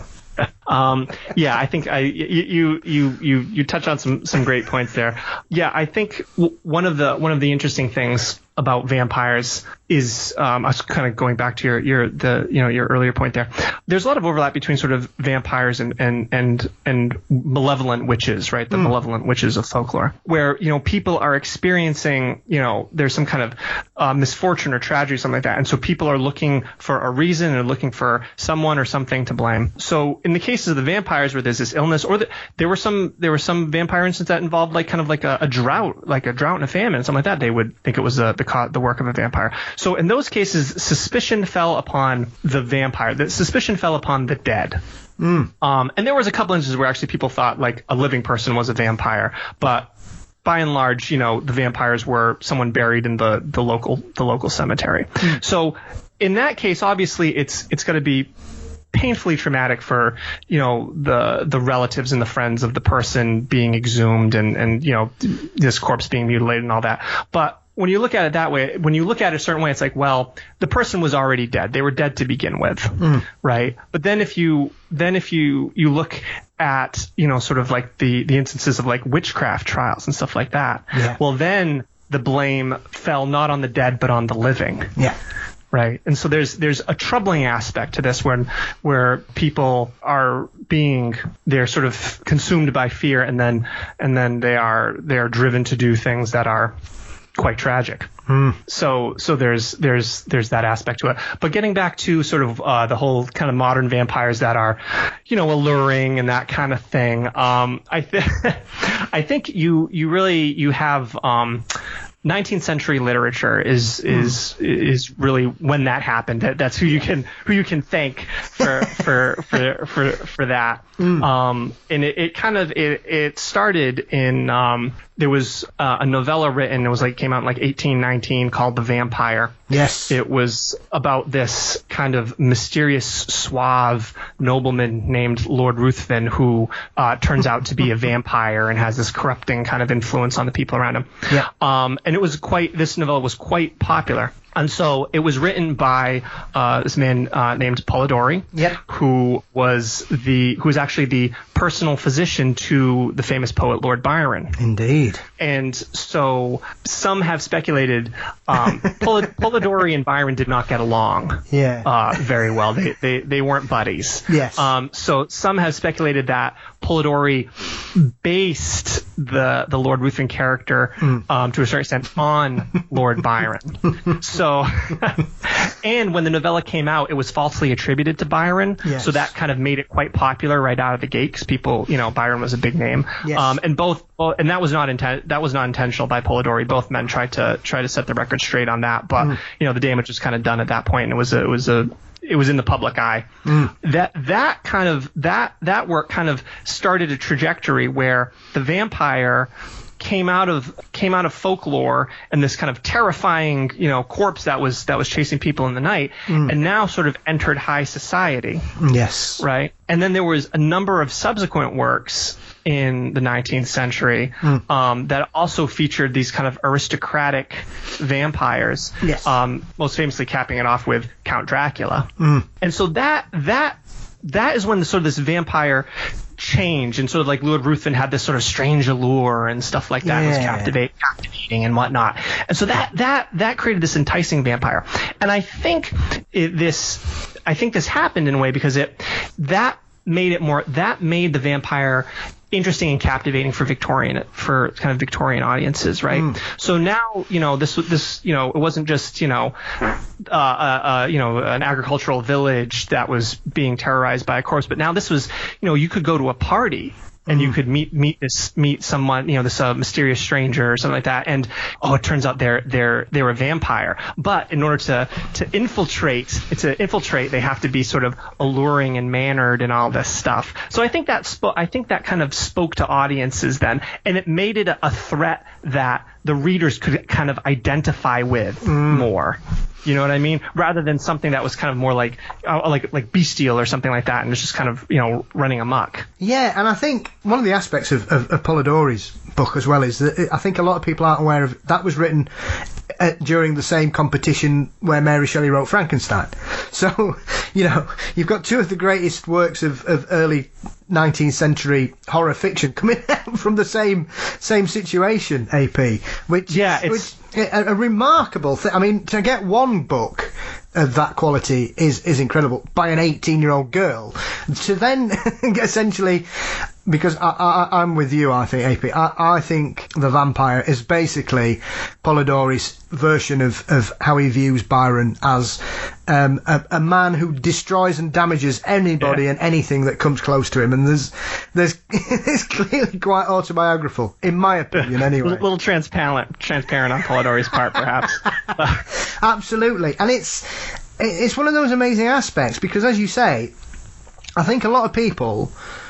Um, yeah, I think I, you, you, you, you touch on some, some great points there. Yeah, I think w- one of the, one of the interesting things about vampires is, um, I was kind of going back to your, your, the, you know, your earlier point there. There's a lot of overlap between sort of vampires and, and, and, and malevolent witches, right? The mm. malevolent witches of folklore, where, you know, people are experiencing, you know, there's some kind of, uh, misfortune or tragedy, something like that. And so people are looking for a reason and looking for someone or something to blame. So in the cases of the vampires where there's this illness, or the, there were some, there were some vampire instances that involved like kind of like a, a drought, like a drought and a famine, something like that. They would think it was the, the the work of a vampire. So in those cases, suspicion fell upon the vampire. The suspicion fell upon the dead. Mm. Um, and there was a couple instances where actually people thought like a living person was a vampire, but by and large, you know, the vampires were someone buried in the, the local the local cemetery. Mm. So in that case, obviously, it's it's going to be painfully traumatic for, you know, the the relatives and the friends of the person being exhumed and and you know, this corpse being mutilated and all that. But when you look at it that way, when you look at it a certain way, it's like, well, the person was already dead. They were dead to begin with, mm. right? But then if you then if you you look at, you know, sort of like the the instances of like witchcraft trials and stuff like that, yeah. well, then the blame fell not on the dead but on the living. Yeah. Right. And so there's there's a troubling aspect to this when where people are being they're sort of consumed by fear and then and then they are they are driven to do things that are quite tragic. Mm. So so there's there's there's that aspect to it. But getting back to sort of uh, the whole kind of modern vampires that are, you know, alluring and that kind of thing. Um, I think I think you you really you have um, nineteenth century literature is is mm. is really when that happened. That, that's who you can who you can thank for for for for, for that. Mm. Um, and it, it kind of it, it started in um, there was uh, a novella written. It was like came out in like eighteen nineteen called The Vampire. Yes. It was about this kind of mysterious, suave nobleman named Lord Ruthven who uh, turns out to be a vampire and has this corrupting kind of influence on the people around him. Yeah. Um, and it was quite this novella was quite popular. And so it was written by uh, this man uh, named Polidori, yep. who was the who was actually the personal physician to the famous poet Lord Byron. Indeed. And so some have speculated um, Pol- Polidori and Byron did not get along yeah. uh, very well. They, they they weren't buddies. Yes. Um, so some have speculated that Polidori based the the Lord Ruthven character mm. um, to a certain extent on Lord Byron. So. So, and when the novella came out, it was falsely attributed to Byron. Yes. So that kind of made it quite popular right out of the gate because people, you know, Byron was a big name. Yes. Um, and both, and that was not inten- that was not intentional by Polidori. Both men tried to try to set the record straight on that, but mm. you know, the damage was kind of done at that point, and it was a, it was a it was in the public eye. Mm. That that kind of that that work kind of started a trajectory where the vampire came out of came out of folklore and this kind of terrifying, you know, corpse that was that was chasing people in the night, mm. and now sort of entered high society. Yes. Right. And then there was a number of subsequent works in the nineteenth century mm. um, that also featured these kind of aristocratic vampires. Yes. Um, most famously capping it off with Count Dracula. Mm. And so that that that is when the sort of this vampire change and sort of like Lord Ruthven had this sort of strange allure and stuff like that. Yeah. Was captivate, captivating and whatnot. And so that that that created this enticing vampire. And I think it, this I think this happened in a way because it that made it more that made the vampire interesting and captivating for Victorian for kind of Victorian audiences, right? Mm. So now, you know, this this you know, it wasn't just, you know, uh, uh, uh, you know, an agricultural village that was being terrorized by a corpse, but now this was, you know, you could go to a party and you could meet meet this meet someone, you know, this uh, mysterious stranger or something like that, and oh, it turns out they're they're they're a vampire. But in order to to infiltrate, to infiltrate, they have to be sort of alluring and mannered and all this stuff. So I think that spo- I think that kind of spoke to audiences then, and it made it a, a threat that the readers could kind of identify with mm. more. You know what I mean? Rather than something that was kind of more like uh, like like bestial or something like that, and it's just kind of, you know, running amok. Yeah, and I think one of the aspects of, of, of Polidori's book as well is that it, I think a lot of people aren't aware of that was written uh, during the same competition where Mary Shelley wrote Frankenstein. So, you know, you've got two of the greatest works of, of early nineteenth century horror fiction coming out from the same same situation, A P, which yeah, it's which, a, a remarkable thing. I mean, to get one book of that quality is is incredible by an eighteen year old girl. To then essentially, because I, I, I'm with you, I think, A P. I, I think The Vampire is basically Polidori's version of, of how he views Byron as um, a, a man who destroys and damages anybody yeah. and anything that comes close to him. And there's there's it's clearly quite autobiographical, in my opinion, anyway. A little, little transparent, transparent on Polidori's part, perhaps. Absolutely, and it's it's one of those amazing aspects because, as you say, I think a lot of people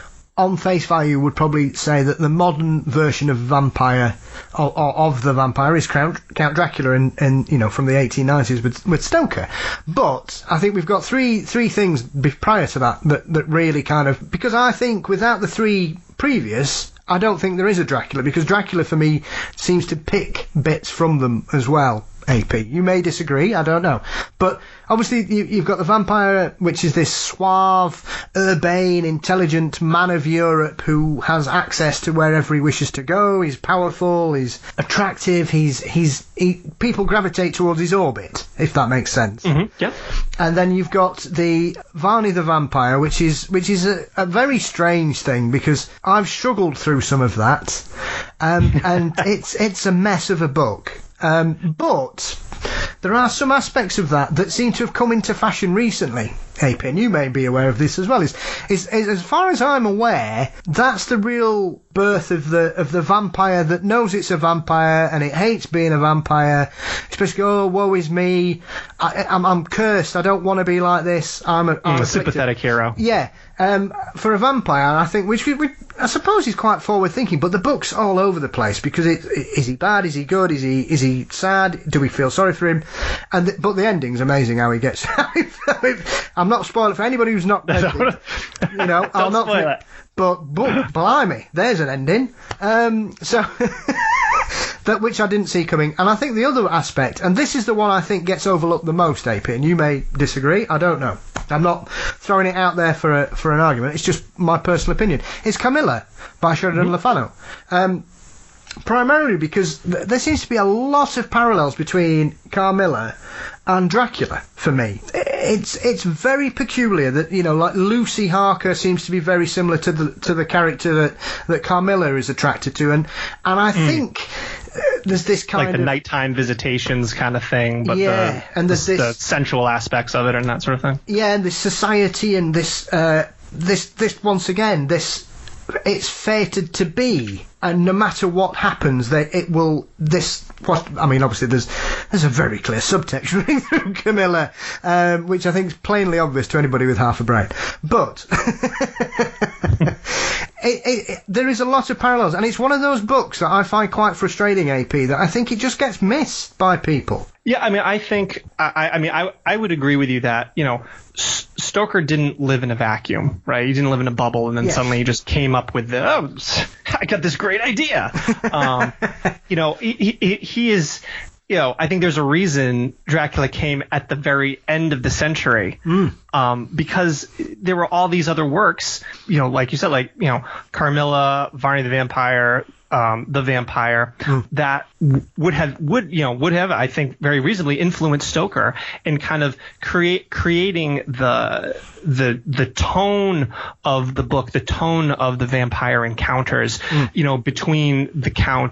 on face value would probably say that the modern version of vampire or, or of the vampire is Count, Count Dracula in, in you know from the eighteen nineties with with Stoker. But I think we've got three three things prior to that that that really kind of, because I think without the three previous, I don't think there is a Dracula, because Dracula for me seems to pick bits from them as well. A P, you may disagree, I don't know, but obviously you, you've got the vampire, which is this suave, urbane, intelligent man of Europe who has access to wherever he wishes to go. He's powerful, he's attractive, he's he's he, people gravitate towards his orbit, if that makes sense. Mm-hmm. Yeah. And then you've got the Varney the Vampire, which is which is a, a very strange thing, because I've struggled through some of that, um, and it's it's a mess of a book. Um, but there are some aspects of that that seem to have come into fashion recently, A P, and you may be aware of this as well. Is, is, is as far as I'm aware, that's the real birth of the of the vampire that knows it's a vampire and it hates being a vampire. It's basically, oh, woe is me, I, I'm, I'm cursed, I don't want to be like this. I'm a, I'm mm, a sympathetic hero. Yeah, um, for a vampire, I think, which we, we I suppose he's quite forward thinking, but the book's all over the place because it, is he bad? Is he good? Is he is he sad? Do we feel sorry for him? And the, but the ending's amazing. How he gets. I'm not spoiling for anybody who's not read it. You know, I'll not. Spoil it. But but blimey, there's an ending. Um, so. That which I didn't see coming. And I think the other aspect, and this is the one I think gets overlooked the most, A P, and you may disagree, I don't know. I'm not throwing it out there for a, for an argument, it's just my personal opinion. It's Camilla by Sheridan mm-hmm. LaFano. Um, primarily because th- there seems to be a lot of parallels between Carmilla and Dracula for me. It's it's very peculiar that, you know, like Lucy Harker seems to be very similar to the to the character that, that Carmilla is attracted to, and and I mm. think uh, there's this kind like the of nighttime visitations kind of thing, but yeah, the, and there's the, this, the sensual aspects of it and that sort of thing. Yeah, and this society and this uh, this this once again this. It's fated to be, and no matter what happens, they, it will. This, what I mean, obviously, there's there's a very clear subtext running through Camilla, um, which I think is plainly obvious to anybody with half a brain. But it, it, it, there is a lot of parallels, and it's one of those books that I find quite frustrating, A P. That I think it just gets missed by people. Yeah, I mean, I think, I, I mean, I, I would agree with you that, you know, S- Stoker didn't live in a vacuum, right? He didn't live in a bubble, and then yes. suddenly he just came up with the, oh, I got this great idea. um, you know, he, he, he is, you know, I think there's a reason Dracula came at the very end of the century, mm. um, because there were all these other works, you know, like you said, like, you know, Carmilla, Varney the Vampire, Um, the Vampire, mm. that would have would you know would have I think very reasonably influenced Stoker in kind of create creating the the the tone of the book, the tone of the vampire encounters, mm. you know, between the Count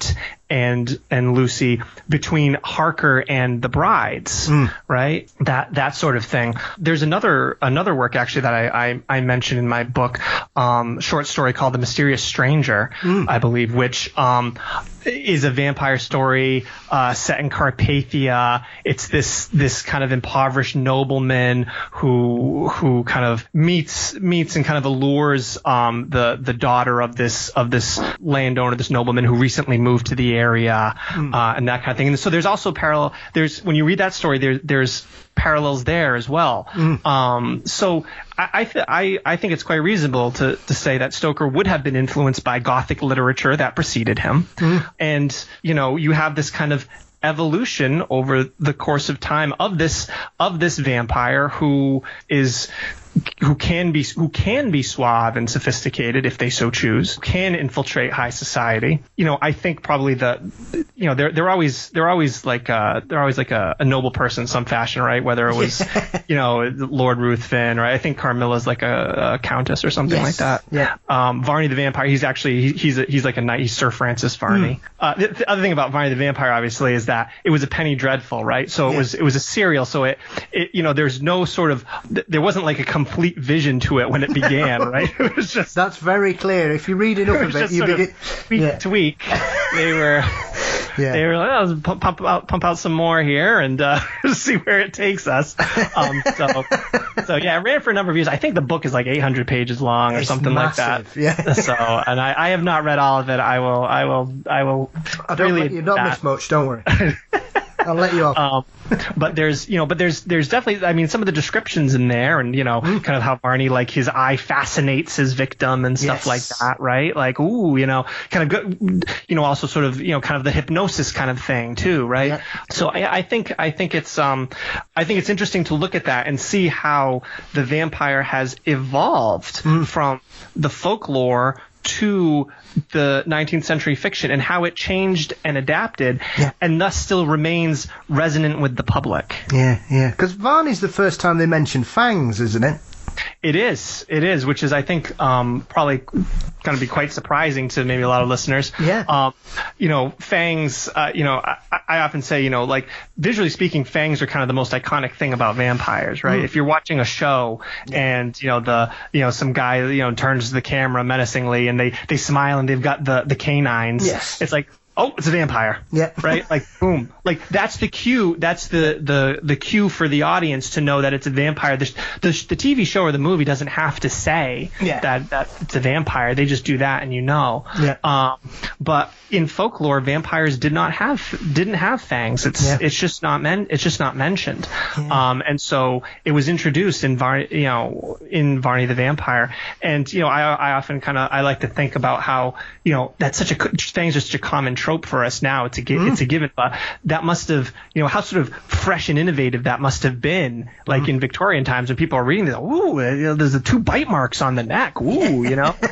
and and Lucy, between Harker and the brides, mm. right? That that sort of thing. There's another another work actually that I I, I mentioned in my book, um, short story called The Mysterious Stranger, mm. I believe, which um, is a vampire story uh, set in Carpathia. It's this this kind of impoverished nobleman who who kind of meets meets and kind of allures um, the the daughter of this of this landowner, this nobleman who recently moved to the area, mm. uh, and that kind of thing. And so there's also parallel. There's when you read that story, there there's parallels there as well. Mm. Um, so I I, th- I I think it's quite reasonable to to say that Stoker would have been influenced by Gothic literature that preceded him, mm. and you know you have this kind of evolution over the course of time of this of this vampire who is who can be who can be suave and sophisticated if they so choose, can infiltrate high society. You know, I think probably the you know they're they're always they're always like uh they're always like a, a noble person in some fashion, right? Whether it was you know Lord Ruthven, or I think Carmilla's like a, a countess or something yes. like that. Yeah. Um, Varney the vampire, he's actually he, he's a, he's like a knight. He's Sir Francis Varney. Mm. Uh, the, the other thing about Varney the vampire, obviously, is that it was a penny dreadful, right? So yeah. it was it was a serial. So it, it you know there's no sort of there wasn't like a complete vision to it when it began, right? It was just that's very clear. If you read enough of it, you begin week yeah. to week. They were yeah. they were like, oh, let's pump, pump out pump out some more here and uh, see where it takes us. Um, so so yeah, it ran for a number of years. I think the book is like eight hundred pages long or it's something massive, like that. Yeah. So and I, I have not read all of it. I will I will I will. I don't really you're not that. miss much. Don't worry. I'll let you off. Um, but there's, you know, but there's, there's definitely, I mean, some of the descriptions in there, and you know, mm. kind of how Varney, like his eye fascinates his victim and stuff yes. like that, right? Like, ooh, you know, kind of, good, you know, also sort of, you know, kind of the hypnosis kind of thing too, right? Yeah. So I, I think, I think it's, um, I think it's interesting to look at that and see how the vampire has evolved mm. from the folklore to the nineteenth century fiction, and how it changed and adapted, yeah. and thus still remains resonant with the public. Yeah, yeah. Because Varney's the first time they mention fangs, isn't it? It is. It is, which is, I think, um, probably going to be quite surprising to maybe a lot of listeners. Yeah. Um, you know, fangs, uh, you know, I, I often say, you know, like, visually speaking, fangs are kind of the most iconic thing about vampires, right? Mm. If you're watching a show yeah. and, you know, the, you know, some guy, you know, turns to the camera menacingly and they, they smile and they've got the, the canines. Yes. It's like, oh, it's a vampire. Yeah. Right? Like, boom. Like, that's the cue. That's the, the, the cue for the audience to know that it's a vampire. The, the, the T V show or the movie doesn't have to say yeah. that, that it's a vampire. They just do that and you know. Yeah. Um, but in folklore, vampires did not have, didn't have fangs. It's, yeah. it's just not men, it's just not mentioned. Yeah. Um, and so it was introduced in Varney, you know, in Varney the Vampire. And, you know, I, I often kind of, I like to think about how, you know, that's such a, fangs are such a common trope for us now. It's a mm. it's a given, but that must have, you know, how sort of fresh and innovative that must have been, like mm. in Victorian times when people are reading this. Ooh, you know, there's the two bite marks on the neck. Ooh, you know.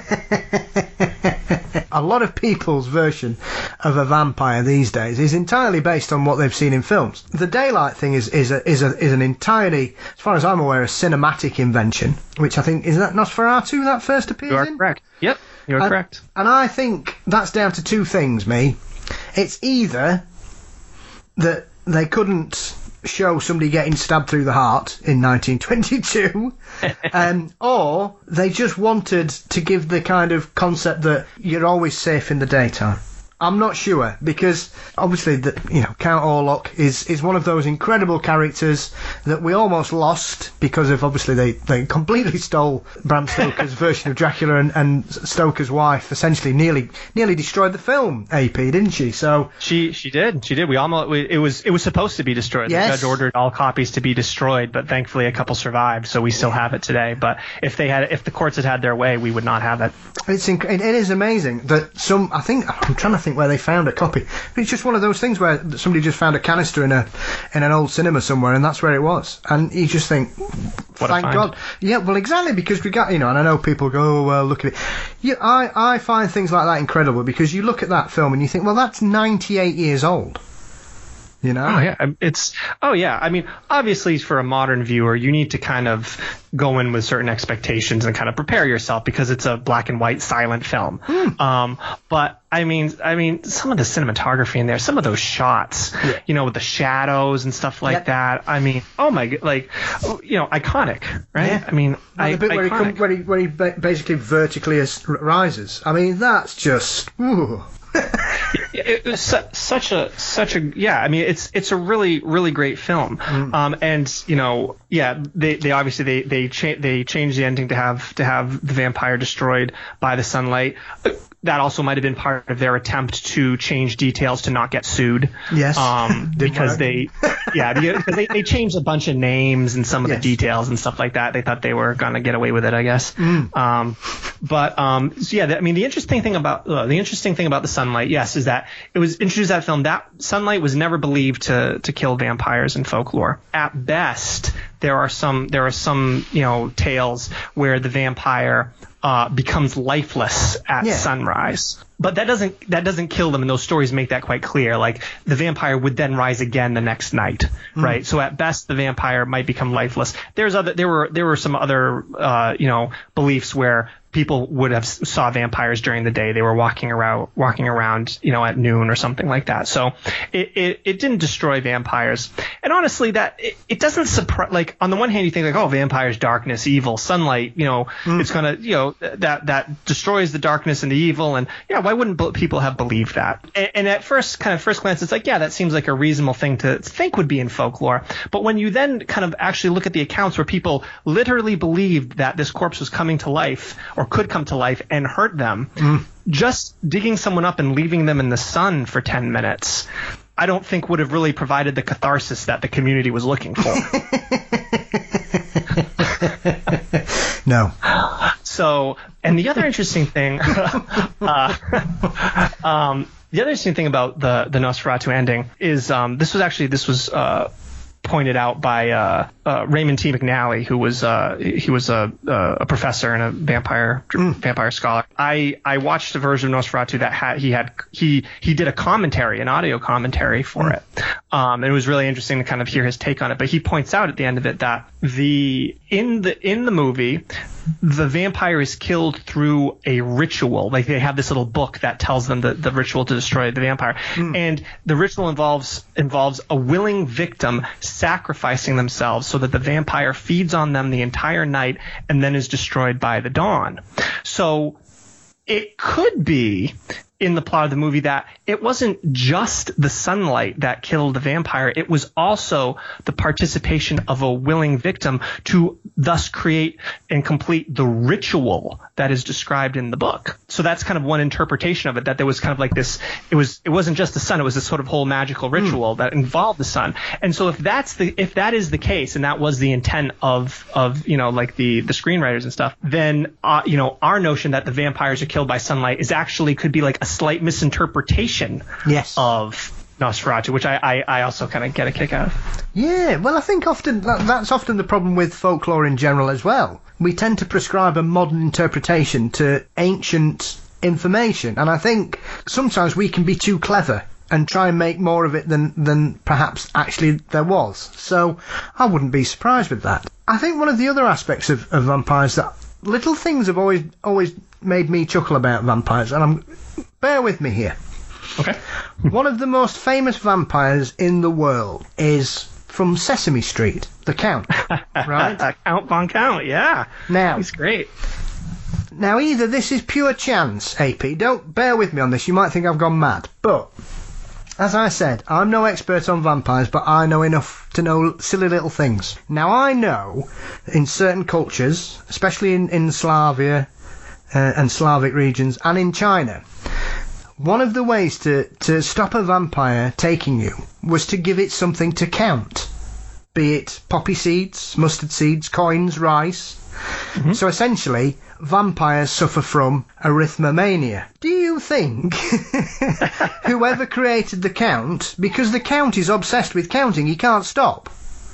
A lot of people's version of a vampire these days is entirely based on what they've seen in films. The daylight thing is is a, is a, is an entirely, as far as I'm aware, a cinematic invention, which I think is that Nosferatu that first appears in? You are in? correct. Yep, you are and, correct. And I think that's down to two things, me. It's either that they couldn't show somebody getting stabbed through the heart in nineteen twenty-two, um, or they just wanted to give the kind of concept that you're always safe in the daytime. I'm not sure, because obviously the, you know, Count Orlok is, is one of those incredible characters that we almost lost because of, obviously they, they completely stole Bram Stoker's version of Dracula, and, and Stoker's wife essentially nearly nearly destroyed the film, A P, didn't she? So she she did she did we almost we, it was it was supposed to be destroyed. Yes. The judge ordered all copies to be destroyed, but thankfully a couple survived, so we still yeah. have it today. But if they had if the courts had had their way, we would not have it. It's inc- it is amazing that some I think I'm trying to think where they found a copy. But it's just one of those things where somebody just found a canister in a in an old cinema somewhere, and that's where it was. And you just think, what thank God. Yeah, well, exactly, because we got, you know, and I know people go, oh, well, look at it. Yeah, I, I find things like that incredible, because you look at that film and you think, well, that's ninety-eight years old. You know? Oh yeah, it's oh yeah. I mean, obviously, for a modern viewer, you need to kind of go in with certain expectations and kind of prepare yourself because it's a black and white silent film. Mm. Um, but I mean, I mean, some of the cinematography in there, some of those shots, yeah. you know, with the shadows and stuff like yep. that. I mean, oh my, like, you know, iconic, right? Yeah. I mean, well, I, the bit where he, come, where, he, where he basically vertically rises. I mean, that's just. Ooh. It was su- such a such a yeah. I mean, it's it's a really really great film. Mm. Um, and you know, yeah, they, they obviously they they cha- they changed the ending to have to have the vampire destroyed by the sunlight. That also might have been part of their attempt to change details to not get sued. Yes. Um, because they, yeah, because they, they changed a bunch of names and some of yes. the details and stuff like that. They thought they were gonna get away with it, I guess. Mm. Um, but um, so yeah, I mean, the interesting thing about uh, the interesting thing about the sunlight, yes, is that it was introduced in that film. That sunlight was never believed to to kill vampires in folklore. At best, there are some there are some you know tales where the vampire Uh, becomes lifeless at yeah. sunrise, but that doesn't that doesn't kill them, and those stories make that quite clear. Like the vampire would then rise again the next night, mm. right? So at best, the vampire might become lifeless. There's other there were there were some other uh, you know beliefs where people would have saw vampires during the day. They were walking around walking around you know at noon or something like that. So it it, it didn't destroy vampires. And honestly, that it, it doesn't surprise. Like on the one hand, you think like, oh, vampires, darkness, evil, sunlight. You know, mm. it's gonna you know that that destroys the darkness and the evil. And yeah, why wouldn't people have believed that? And, and at first, kind of first glance, it's like, yeah, that seems like a reasonable thing to think would be in folklore. But when you then kind of actually look at the accounts where people literally believed that this corpse was coming to life or could come to life and hurt them, mm. just digging someone up and leaving them in the sun for ten minutes, I don't think would have really provided the catharsis that the community was looking for. No. So, and the other interesting thing, uh, um, the other interesting thing about the the Nosferatu ending is um, this was actually this was uh, pointed out by uh, uh, Raymond T. McNally, who was uh, he was a, a professor and a vampire mm. vampire scholar. I, I watched a version of Nosferatu that had he had he he did a commentary, an audio commentary for mm. it. Um, and it was really interesting to kind of hear his take on it. But he points out at the end of it that the in the in the movie, the vampire is killed through a ritual. Like they have this little book that tells them the, the ritual to destroy the vampire. Mm. And the ritual involves involves a willing victim sacrificing themselves so that the vampire feeds on them the entire night and then is destroyed by the dawn. So it could be in the plot of the movie that it wasn't just the sunlight that killed the vampire. It was also the participation of a willing victim to thus create and complete the ritual that is described in the book. So that's kind of one interpretation of it, that there was kind of like this, it was, it wasn't just the sun, it was this sort of whole magical ritual mm. that involved the sun. And so if that's the, if that is the case, and that was the intent of, of, you know, like the, the screenwriters and stuff, then, uh, you know, our notion that the vampires are killed by sunlight is actually could be like a slight misinterpretation yes. of Nosferatu, which I, I, I also kind of get a kick out of. Yeah, well, I think often that, that's often the problem with folklore in general as well. We tend to prescribe a modern interpretation to ancient information, and I think sometimes we can be too clever and try and make more of it than, than perhaps actually there was. So I wouldn't be surprised with that. I think one of the other aspects of, of vampires that little things have always always made me chuckle about vampires, and I'm bear with me here. Okay. One of the most famous vampires in the world is from Sesame Street, the Count, right? Count Von Count, yeah. Now, he's great. Now, either this is pure chance, A P, don't bear with me on this, you might think I've gone mad, but as I said, I'm no expert on vampires, but I know enough to know silly little things. Now, I know in certain cultures, especially in, in Slavia uh, and Slavic regions, and in China, one of the ways to, to stop a vampire taking you was to give it something to count, be it poppy seeds, mustard seeds, coins, rice. Mm-hmm. So essentially, vampires suffer from arithmomania. Do you think whoever created the Count, because the Count is obsessed with counting, he can't stop,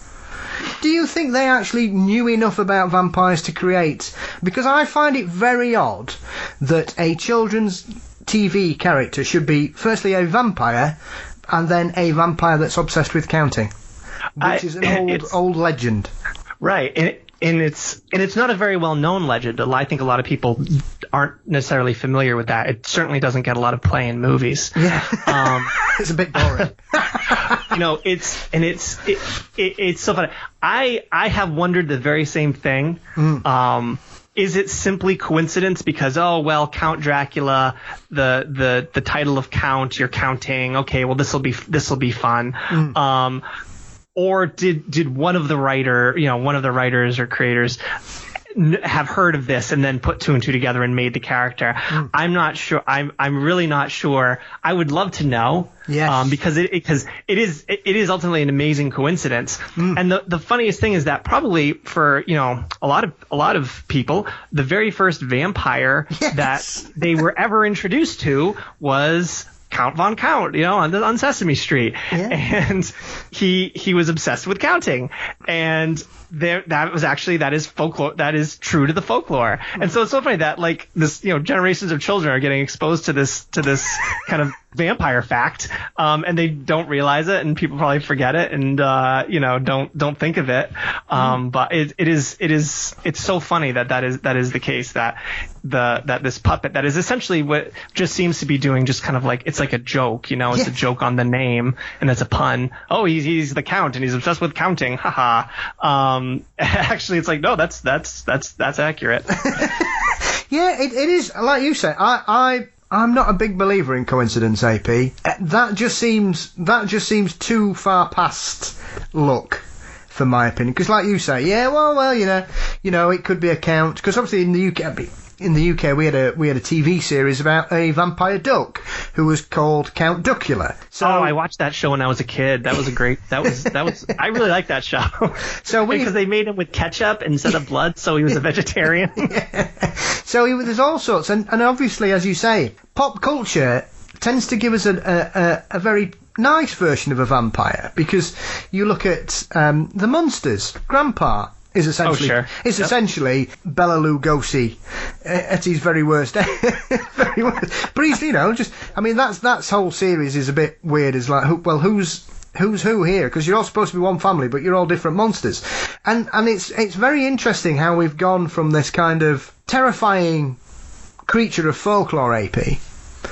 do you think they actually knew enough about vampires to create? Because I find it very odd that a children's T V character should be firstly a vampire and then a vampire that's obsessed with counting, which I, is an old old legend. Right. And, and it's and it's not a very well known legend. I think a lot of people aren't necessarily familiar with that. It certainly doesn't get a lot of play in movies. Yeah. Um, it's a bit boring. You know, it's and it's it, it, it's so funny. I I have wondered the very same thing. Mm. Um, is it simply coincidence because oh well, Count Dracula, the the the title of Count, you're counting. Okay, well this will be this will be fun. Mm. Um, or did did one of the writer, you know, one of the writers or creators have heard of this and then put two and two together and made the character? Mm. I'm not sure. I'm I'm really not sure. I would love to know. Yes. Um, because it because it, it is it, it is ultimately an amazing coincidence. Mm. And the the funniest thing is that probably for you know a lot of a lot of people, the very first vampire yes. that they were ever introduced to was Count Von Count, you know, on the, on Sesame Street, yeah. and he he was obsessed with counting, and there that was actually that is folklore, that is true to the folklore, and so it's so funny that like this, you know, generations of children are getting exposed to this to this kind of vampire fact, um, and they don't realize it, and people probably forget it, and uh, you know, don't don't think of it, um, mm. but it it is it is it's so funny that that is that is the case, that the that this puppet that is essentially what just seems to be doing just kind of like it's like a joke, you know, it's yeah. a joke on the name, and it's a pun. Oh, he's he's the Count, and he's obsessed with counting, haha. Um, actually, it's like no, that's that's that's that's accurate. Yeah, it, it is like you say. I I. I'm not a big believer in coincidence, A P. That just seems that just seems too far past luck, for my opinion. Because, like you say, yeah, well, well, you know, you know, it could be a count. Because obviously in the U K, in the U K, we had a we had a T V series about a vampire duck who was called Count Duckula. So, oh, I watched that show when I was a kid. That was a great. That was that was. I really liked that show. So because they made him with ketchup instead of blood, so he was a vegetarian. Yeah. So he, there's all sorts, and, and obviously, as you say, pop culture tends to give us a a, a, a very nice version of a vampire, because you look at um, the Munsters. Grandpa is essentially oh, sure. is yep. essentially Bela Lugosi at his very worst. very worst. But he's, you know, just I mean that's that's whole series is a bit weird. Is like, who, well, who's who's who here? Because you're all supposed to be one family, but you're all different monsters. And and it's it's very interesting how we've gone from this kind of terrifying creature of folklore, A P,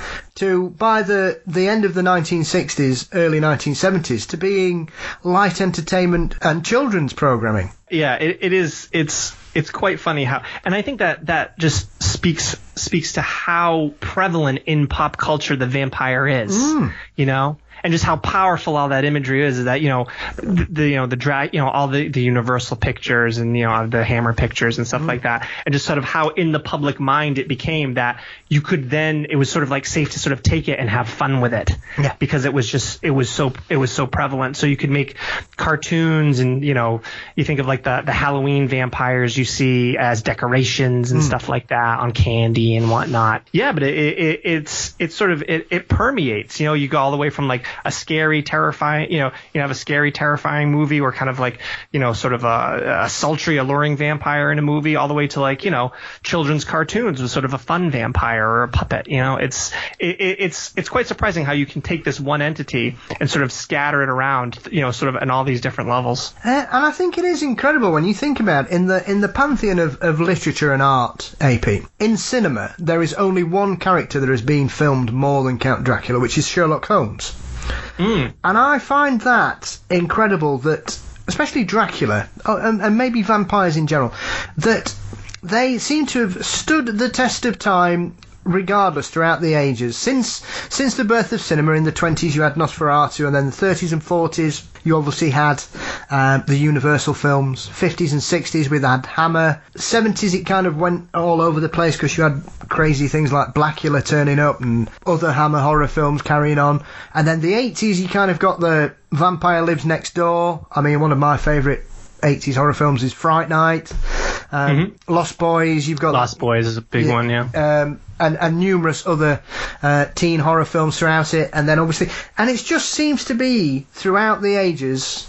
to by the the end of the nineteen sixties, early nineteen seventies, to being light entertainment and children's programming. Yeah, it, it is. It's it's quite funny how, and I think that that just speaks speaks to how prevalent in pop culture the vampire is. Mm. You know. And just how powerful all that imagery is, is that, you know, the, the you know, the drag, you know, all the, the Universal pictures and, you know, the Hammer pictures and stuff mm. like that. And just sort of how in the public mind it became that you could then, it was sort of like safe to sort of take it and have fun with it. Yeah. Because it was just, it was so, it was so prevalent. So you could make cartoons and, you know, you think of like the, the Halloween vampires you see as decorations and mm. stuff like that on candy and whatnot. Yeah, but it, it, it's, it's sort of, it, it permeates, you know, you go all the way from like, a scary, terrifying, you know, you have a scary, terrifying movie or kind of like, you know, sort of a, a sultry, alluring vampire in a movie, all the way to like, you know, children's cartoons with sort of a fun vampire or a puppet. You know, it's it, it's it's quite surprising how you can take this one entity and sort of scatter it around, you know, sort of in all these different levels. Uh, and I think it is incredible when you think about it, in the in the pantheon of, of literature and art, A P, in cinema, there is only one character that has been filmed more than Count Dracula, which is Sherlock Holmes. Mm. And I find that incredible that, especially Dracula, and, and maybe vampires in general, that they seem to have stood the test of time regardless throughout the ages. Since since the birth of cinema in the twenties, you had Nosferatu, and then the thirties and forties, you obviously had uh, the Universal films. fifties and sixties, we had Hammer. seventies, it kind of went all over the place because you had crazy things like Blackula turning up and other Hammer horror films carrying on. And then the eighties, you kind of got the Vampire Lives Next Door. I mean, one of my favourite eighties horror films is Fright Night. Um, mm-hmm. Lost Boys, you've got Lost Boys is a big yeah, one, yeah. Um, and, and numerous other uh, teen horror films throughout it, and then obviously, and it just seems to be throughout the ages,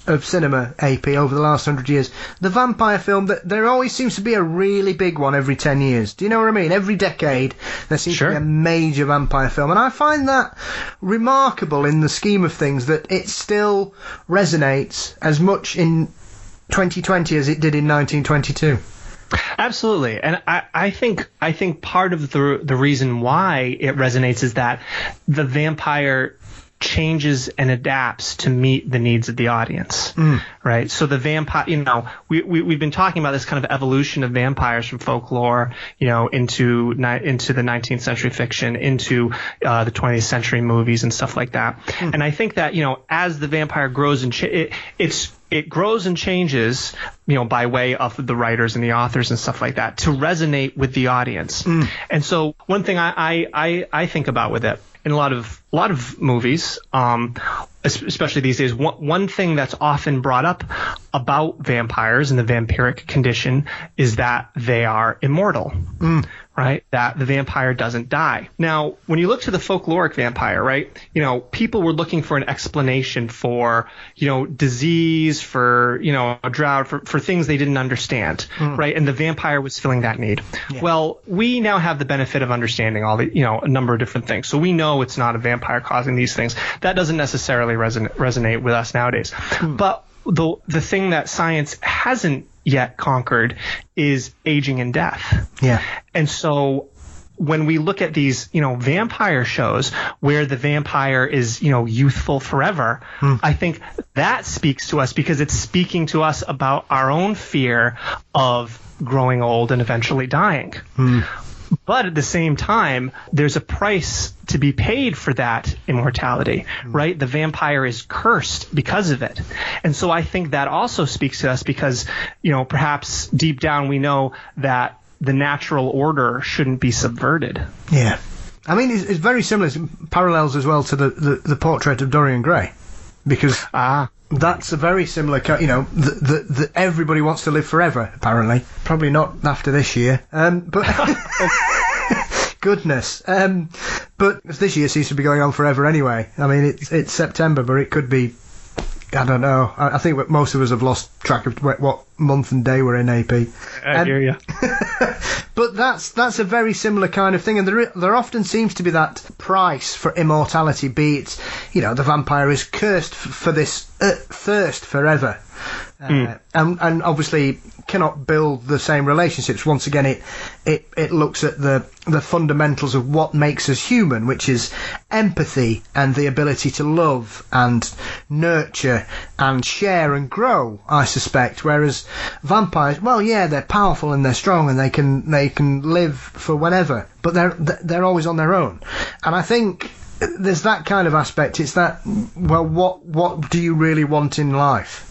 of cinema, A P, over the last hundred years, the vampire film, that there always seems to be a really big one every ten years. Do you know what I mean? Every decade there seems sure. to be a major vampire film, and I find that remarkable in the scheme of things, that it still resonates as much in twenty twenty as it did in nineteen twenty-two. Absolutely, and I, I think I think part of the the reason why it resonates is that the vampire changes and adapts to meet the needs of the audience, mm. right? So the vampire, you know, we, we we've been talking about this kind of evolution of vampires from folklore, you know, into into the nineteenth century fiction, into uh, the twentieth century movies and stuff like that. Mm. And I think that, you know, as the vampire grows and cha- it, it's it grows and changes, you know, by way of the writers and the authors and stuff like that to resonate with the audience. Mm. And so one thing I, I, I, I think about with it in a lot of a lot of movies, um, especially these days, one, one thing that's often brought up about vampires and the vampiric condition is that they are immortal, mm. right? That the vampire doesn't die. Now, when you look to the folkloric vampire, right, you know, people were looking for an explanation for, you know, disease, for, you know, a drought, for, for things they didn't understand, mm. right? And the vampire was filling that need. Yeah. Well, we now have the benefit of understanding all the, you know, a number of different things. So we know it's not a vampire causing these things. That doesn't necessarily resonate, resonate with us nowadays. Mm. But the the thing that science hasn't yet conquered is aging and death. Yeah. And so when we look at these, you know, vampire shows where the vampire is, you know, youthful forever, mm. I think that speaks to us because it's speaking to us about our own fear of growing old and eventually dying. Mm. But at the same time, there's a price to be paid for that immortality, right? The vampire is cursed because of it. And so I think that also speaks to us because, you know, perhaps deep down we know that the natural order shouldn't be subverted. Yeah. I mean, it's, it's very similar, it's parallels as well to the, the, the portrait of Dorian Gray. Because ah. that's a very similar, you know, the, the, the, everybody wants to live forever, apparently. Probably not after this year. Um, but goodness. Um, but this year seems to be going on forever anyway. I mean, it's, it's September, but it could be, I don't know. I, I think most of us have lost track of what, what month and day we're in, A P. I um, hear you. But that's that's a very similar kind of thing, and there there often seems to be that price for immortality, be it, you know, the vampire is cursed f- for this uh, thirst forever, uh, mm. and and obviously cannot build the same relationships. Once again, it it it looks at the the fundamentals of what makes us human, which is empathy and the ability to love and nurture and share and grow, I suspect. Whereas vampires, well, yeah, they're powerful and they're strong and they can they can live for whenever, but they're they're always on their own. And I think there's that kind of aspect. It's that, well, what what do you really want in life?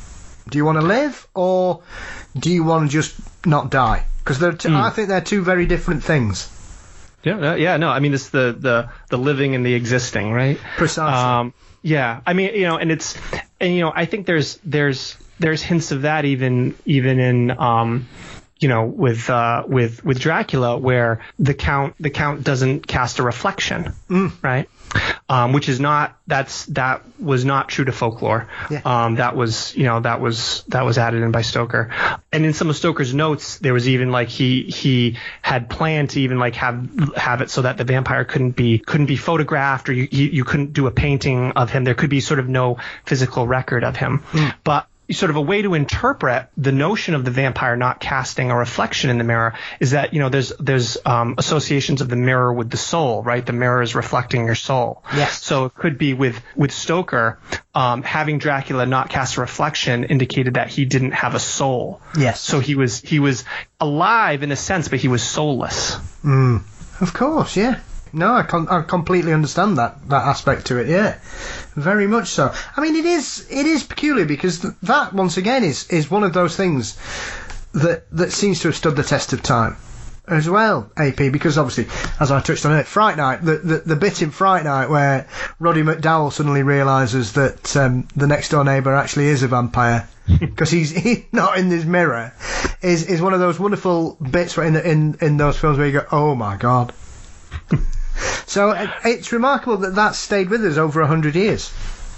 Do you want to live, or do you want to just not die? Because they're t- mm. I think they're two very different things. Yeah, yeah, no, I mean, it's the, the, the living and the existing, right? Precisely. Um, yeah, I mean, you know, and it's, and you know, I think there's there's there's hints of that even even in um, you know, with uh, with with Dracula, where the count the count doesn't cast a reflection, mm. right? Um, which is not that's that was not true to folklore. Yeah. Um, that was you know that was that was added in by Stoker. And in some of Stoker's notes, there was even like he he had planned to even like have have it so that the vampire couldn't be couldn't be photographed, or you you, you couldn't do a painting of him. There could be sort of no physical record of him. Mm. But sort of a way to interpret the notion of the vampire not casting a reflection in the mirror is that, you know, there's there's um, associations of the mirror with the soul, right? The mirror is reflecting your soul. Yes. So it could be with with Stoker, um, having Dracula not cast a reflection indicated that he didn't have a soul. Yes. So he was he was alive in a sense, but he was soulless. Mm. Of course, yeah. No, I, con- I completely understand that, that aspect to it, yeah. Very much so. I mean, it is it is peculiar because th- that, once again, is, is one of those things that, that seems to have stood the test of time as well, A P, because obviously, as I touched on it, Fright Night, the, the, the bit in Fright Night where Roddy McDowall suddenly realises that um, the next-door neighbour actually is a vampire because he's, he's not in this mirror, is is one of those wonderful bits in, the, in, in those films where you go, oh my God. So it's remarkable that that stayed with us over a hundred years.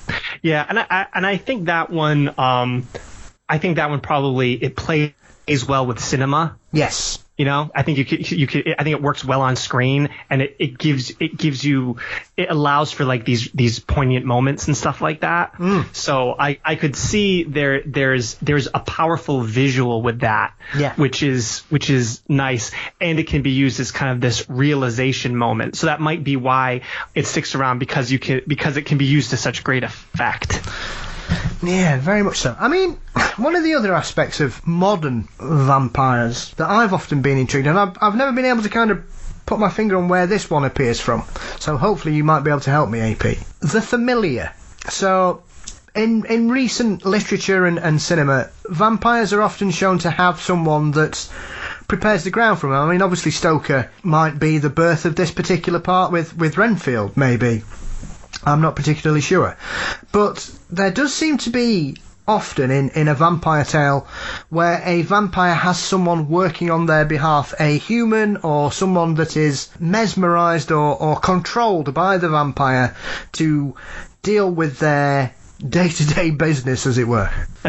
Yeah, and I and I think that one, um, I think that one probably it plays well with cinema. Yes. You know, I think you could, you could, I think it works well on screen, and it, it gives, it gives you, it allows for like these, these poignant moments and stuff like that. Mm. So I, I could see there, there's, there's a powerful visual with that, yeah. which is, which is nice. And it can be used as kind of this realization moment. So that might be why it sticks around, because you can, because it can be used to such great effect. Yeah, very much so. I mean, one of the other aspects of modern vampires that I've often been intrigued, and I've, I've never been able to kind of put my finger on where this one appears from, so hopefully you might be able to help me, A P. The familiar. So, in in recent literature and, and cinema, vampires are often shown to have someone that prepares the ground for them. I mean, obviously Stoker might be the birth of this particular part with, with Renfield, maybe. I'm not particularly sure. But there does seem to be often in, in a vampire tale where a vampire has someone working on their behalf, a human or someone that is mesmerised or, or controlled by the vampire to deal with their day-to-day business, as it were.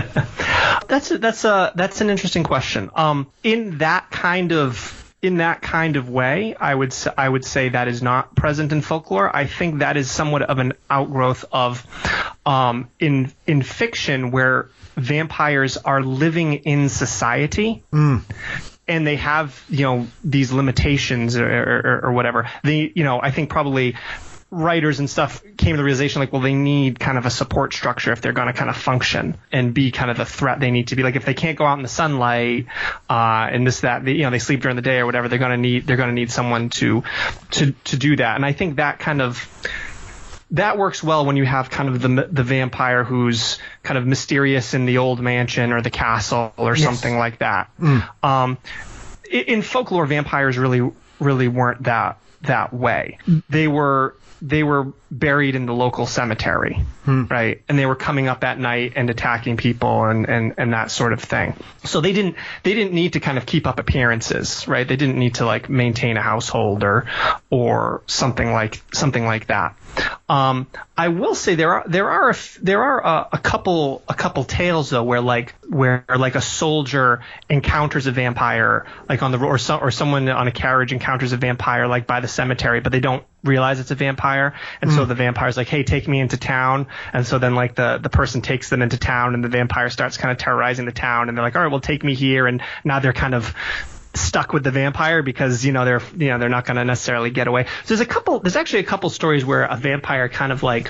That's a, that's a that's an interesting question. Um, in that kind of In that kind of way, I would I would say that is not present in folklore. I think that is somewhat of an outgrowth of um, in in fiction, where vampires are living in society. Mm. And they have, you know, these limitations or, or, or whatever. They, you know, I think probably writers and stuff came to the realization, like, well, they need kind of a support structure if they're going to kind of function and be kind of the threat they need to be. Like, if they can't go out in the sunlight uh, and this, that, they, you know, they sleep during the day or whatever, they're going to need they're going to need someone to to to do that. And I think that kind of that works well when you have kind of the the vampire who's kind of mysterious in the old mansion or the castle or yes. something like that. Mm. Um, in, in folklore, vampires really really weren't that that way. They were. They were buried in the local cemetery, hmm. right? And they were coming up at night and attacking people and, and, and that sort of thing. So they didn't they didn't need to kind of keep up appearances, right? They didn't need to like maintain a household or or something like something like that. Um, I will say there are there are a, there are a, a couple a couple tales though where like where like a soldier encounters a vampire like on the or some or someone on a carriage encounters a vampire like by the cemetery, but they don't realize it's a vampire, and mm. so the vampire's like, hey, take me into town. And so then like the the person takes them into town, and the vampire starts kind of terrorizing the town, and they're like, all right, well, take me here. And now they're kind of stuck with the vampire because you know they're you know they're not going to necessarily get away. So there's a couple there's actually a couple stories where a vampire kind of like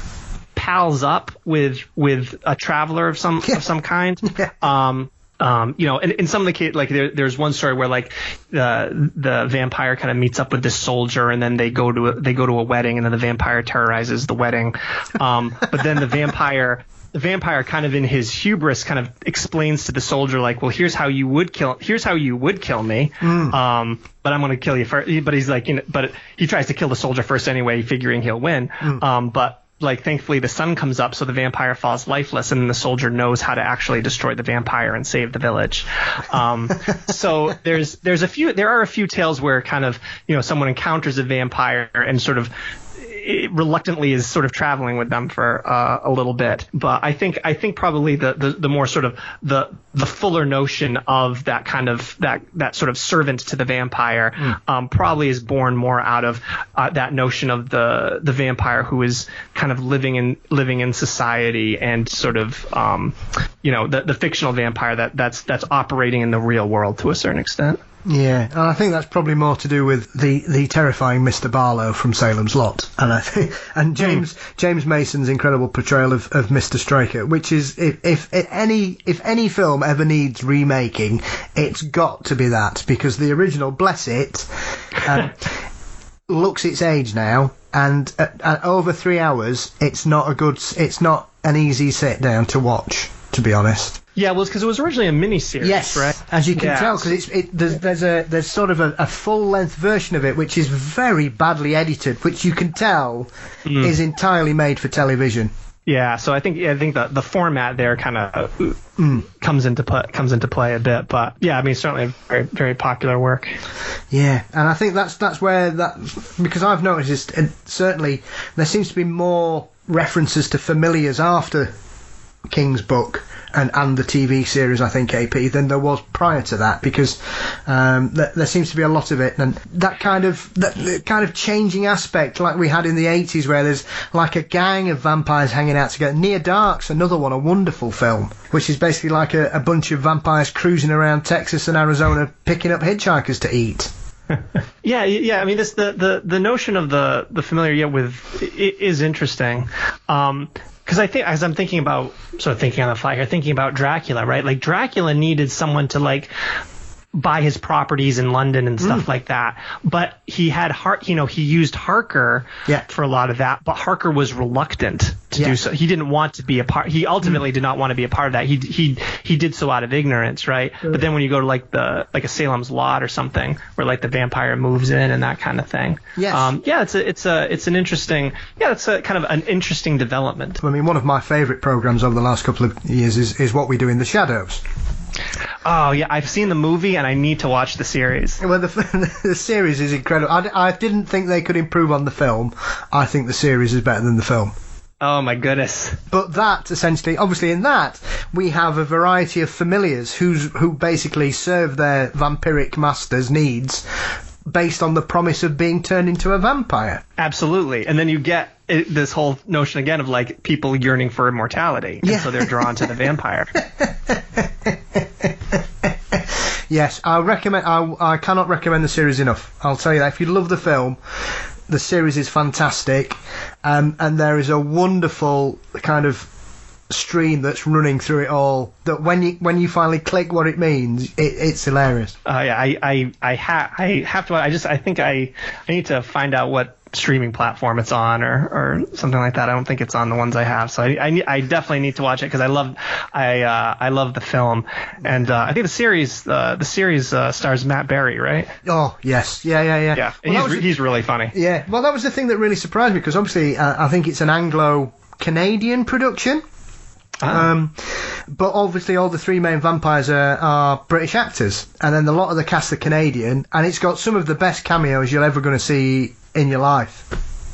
pals up with with a traveler of some yeah. of some kind. Yeah. Um Um, you know, in, in some of the cases, like there, there's one story where like the the vampire kind of meets up with this soldier, and then they go to a, they go to a wedding, and then the vampire terrorizes the wedding. Um, but then the vampire the vampire kind of in his hubris kind of explains to the soldier like, well, here's how you would kill here's how you would kill me. Mm. Um, but I'm going to kill you first. But he's like, you know, but he tries to kill the soldier first anyway, figuring he'll win. Mm. Um, but like thankfully the sun comes up, so the vampire falls lifeless, and the soldier knows how to actually destroy the vampire and save the village. Um, so there's there's a few there are a few tales where kind of you know someone encounters a vampire and sort of it reluctantly is sort of traveling with them for uh, a little bit. But I think I think probably the, the, the more sort of the the fuller notion of that kind of that that sort of servant to the vampire mm. um, probably is born more out of uh, that notion of the the vampire who is kind of living in living in society and sort of um, you know the the fictional vampire that that's that's operating in the real world to a certain extent. Yeah, and I think that's probably more to do with the, the terrifying Mister Barlow from Salem's Lot, and I think, and James mm. James Mason's incredible portrayal of, of Mister Straker, which is if, if if any if any film ever needs remaking, it's got to be that, because the original, bless it, um, looks its age now, and at, at over three hours, it's not a good, it's not an easy sit down to watch, to be honest. Yeah, well, it's because it was originally a miniseries, yes, right? As you can yeah. tell, because it's it, there's, there's a there's sort of a, a full length version of it which is very badly edited, which you can tell mm. is entirely made for television. Yeah, so I think I think the the format there kind of mm. comes into play, comes into play a bit, but yeah, I mean certainly a very very popular work. Yeah, and I think that's that's where that, because I've noticed it, certainly there seems to be more references to familiars after King's book and, and the T V series, I think, A P, than there was prior to that, because um, th- there seems to be a lot of it, and that kind of that, that kind of changing aspect like we had in the eighties, where there's like a gang of vampires hanging out together. Near Dark's another one, a wonderful film, which is basically like a, a bunch of vampires cruising around Texas and Arizona picking up hitchhikers to eat. yeah, yeah. I mean, this the, the, the notion of the the familiar yeah, with it is interesting. Um, Because I think, as I'm thinking about, sort of thinking on the fly here, thinking about Dracula, right? Like Dracula needed someone to like buy his properties in London and stuff mm. like that. But he had Har- you know, he used Harker yeah. for a lot of that. But Harker was reluctant to yeah. do so. He didn't want to be a part. He ultimately mm. did not want to be a part of that. He he he did so out of ignorance, right? Mm. But then when you go to like the like a Salem's Lot or something, where like the vampire moves in and that kind of thing. Yes. Um, yeah, it's a it's a it's an interesting yeah, it's a kind of an interesting development. I mean, one of my favourite programs over the last couple of years is is What We Do in the Shadows. Oh yeah, I've seen the movie and I need to watch the series. Well, the, the series is incredible. I, I didn't think they could improve on the film. I think the series is better than the film. Oh my goodness. But that, essentially, obviously in that, we have a variety of familiars who's, who basically serve their vampiric master's needs based on the promise of being turned into a vampire. Absolutely. And then you get it, this whole notion again of like people yearning for immortality. And yeah. so they're drawn to the vampire. Yes, I recommend. I, I cannot recommend the series enough. I'll tell you that. If you love the film, the series is fantastic, um, and there is a wonderful kind of stream that's running through it all. That when you when you finally click what it means, it, it's hilarious. Uh, yeah, I I I, ha- I have to. I just I think I I need to find out what streaming platform it's on or or something like that. I don't think it's on the ones I have, so I I, I definitely need to watch it because I love I uh, I love the film, and uh, I think the series uh, the series uh, stars Matt Berry, right? Oh yes, yeah, yeah, yeah. Yeah, well, he's, re- he's really funny. Yeah, well, that was the thing that really surprised me because obviously uh, I think it's an Anglo-Canadian production. Ah. Um, but obviously all the three main vampires are, are British actors, and then a lot of the cast are Canadian, and it's got some of the best cameos you're ever going to see in your life.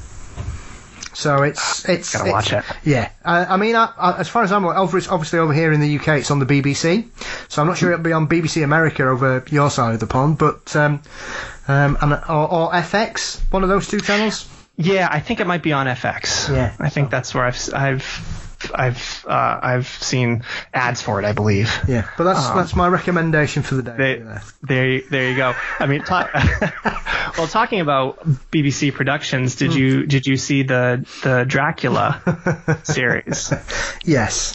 So it's it's gotta it's, watch it. Yeah, I, I mean, I, I, as far as I'm aware, over, it's obviously over here in the U K, it's on the B B C. So I'm not sure it'll be on B B C America over your side of the pond, but um, um, and, or, or F X, one of those two channels. Yeah, I think it might be on F X. Yeah, I think so. that's where I've I've. I've uh, I've seen ads for it, I believe. Yeah, but that's um, that's my recommendation for the day. They, there, there you go. I mean, ta- well, talking about B B C productions, did mm. you did you see the the Dracula series? Yes.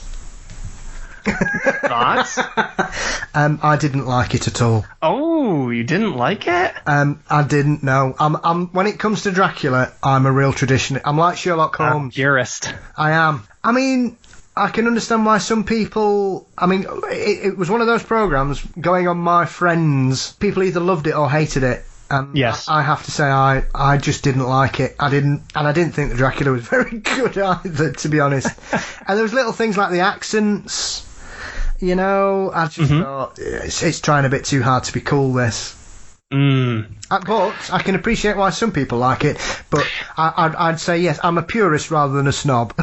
Thoughts? um, I didn't like it at all. Oh, you didn't like it? Um, I didn't know. I'm, I'm. When it comes to Dracula, I'm a real traditionalist. I'm like Sherlock Holmes. Uh, purist. I am. I mean, I can understand why some people. I mean, it, it was one of those programs going on my friends. People either loved it or hated it. And yes. I have to say, I, I just didn't like it. I didn't, and I didn't think that Dracula was very good either, to be honest. And there was little things like the accents. You know, I just mm-hmm. thought it's, it's trying a bit too hard to be cool. This. Mm. Uh, but I can appreciate why some people like it. But I, I'd, I'd say yes, I'm a purist rather than a snob.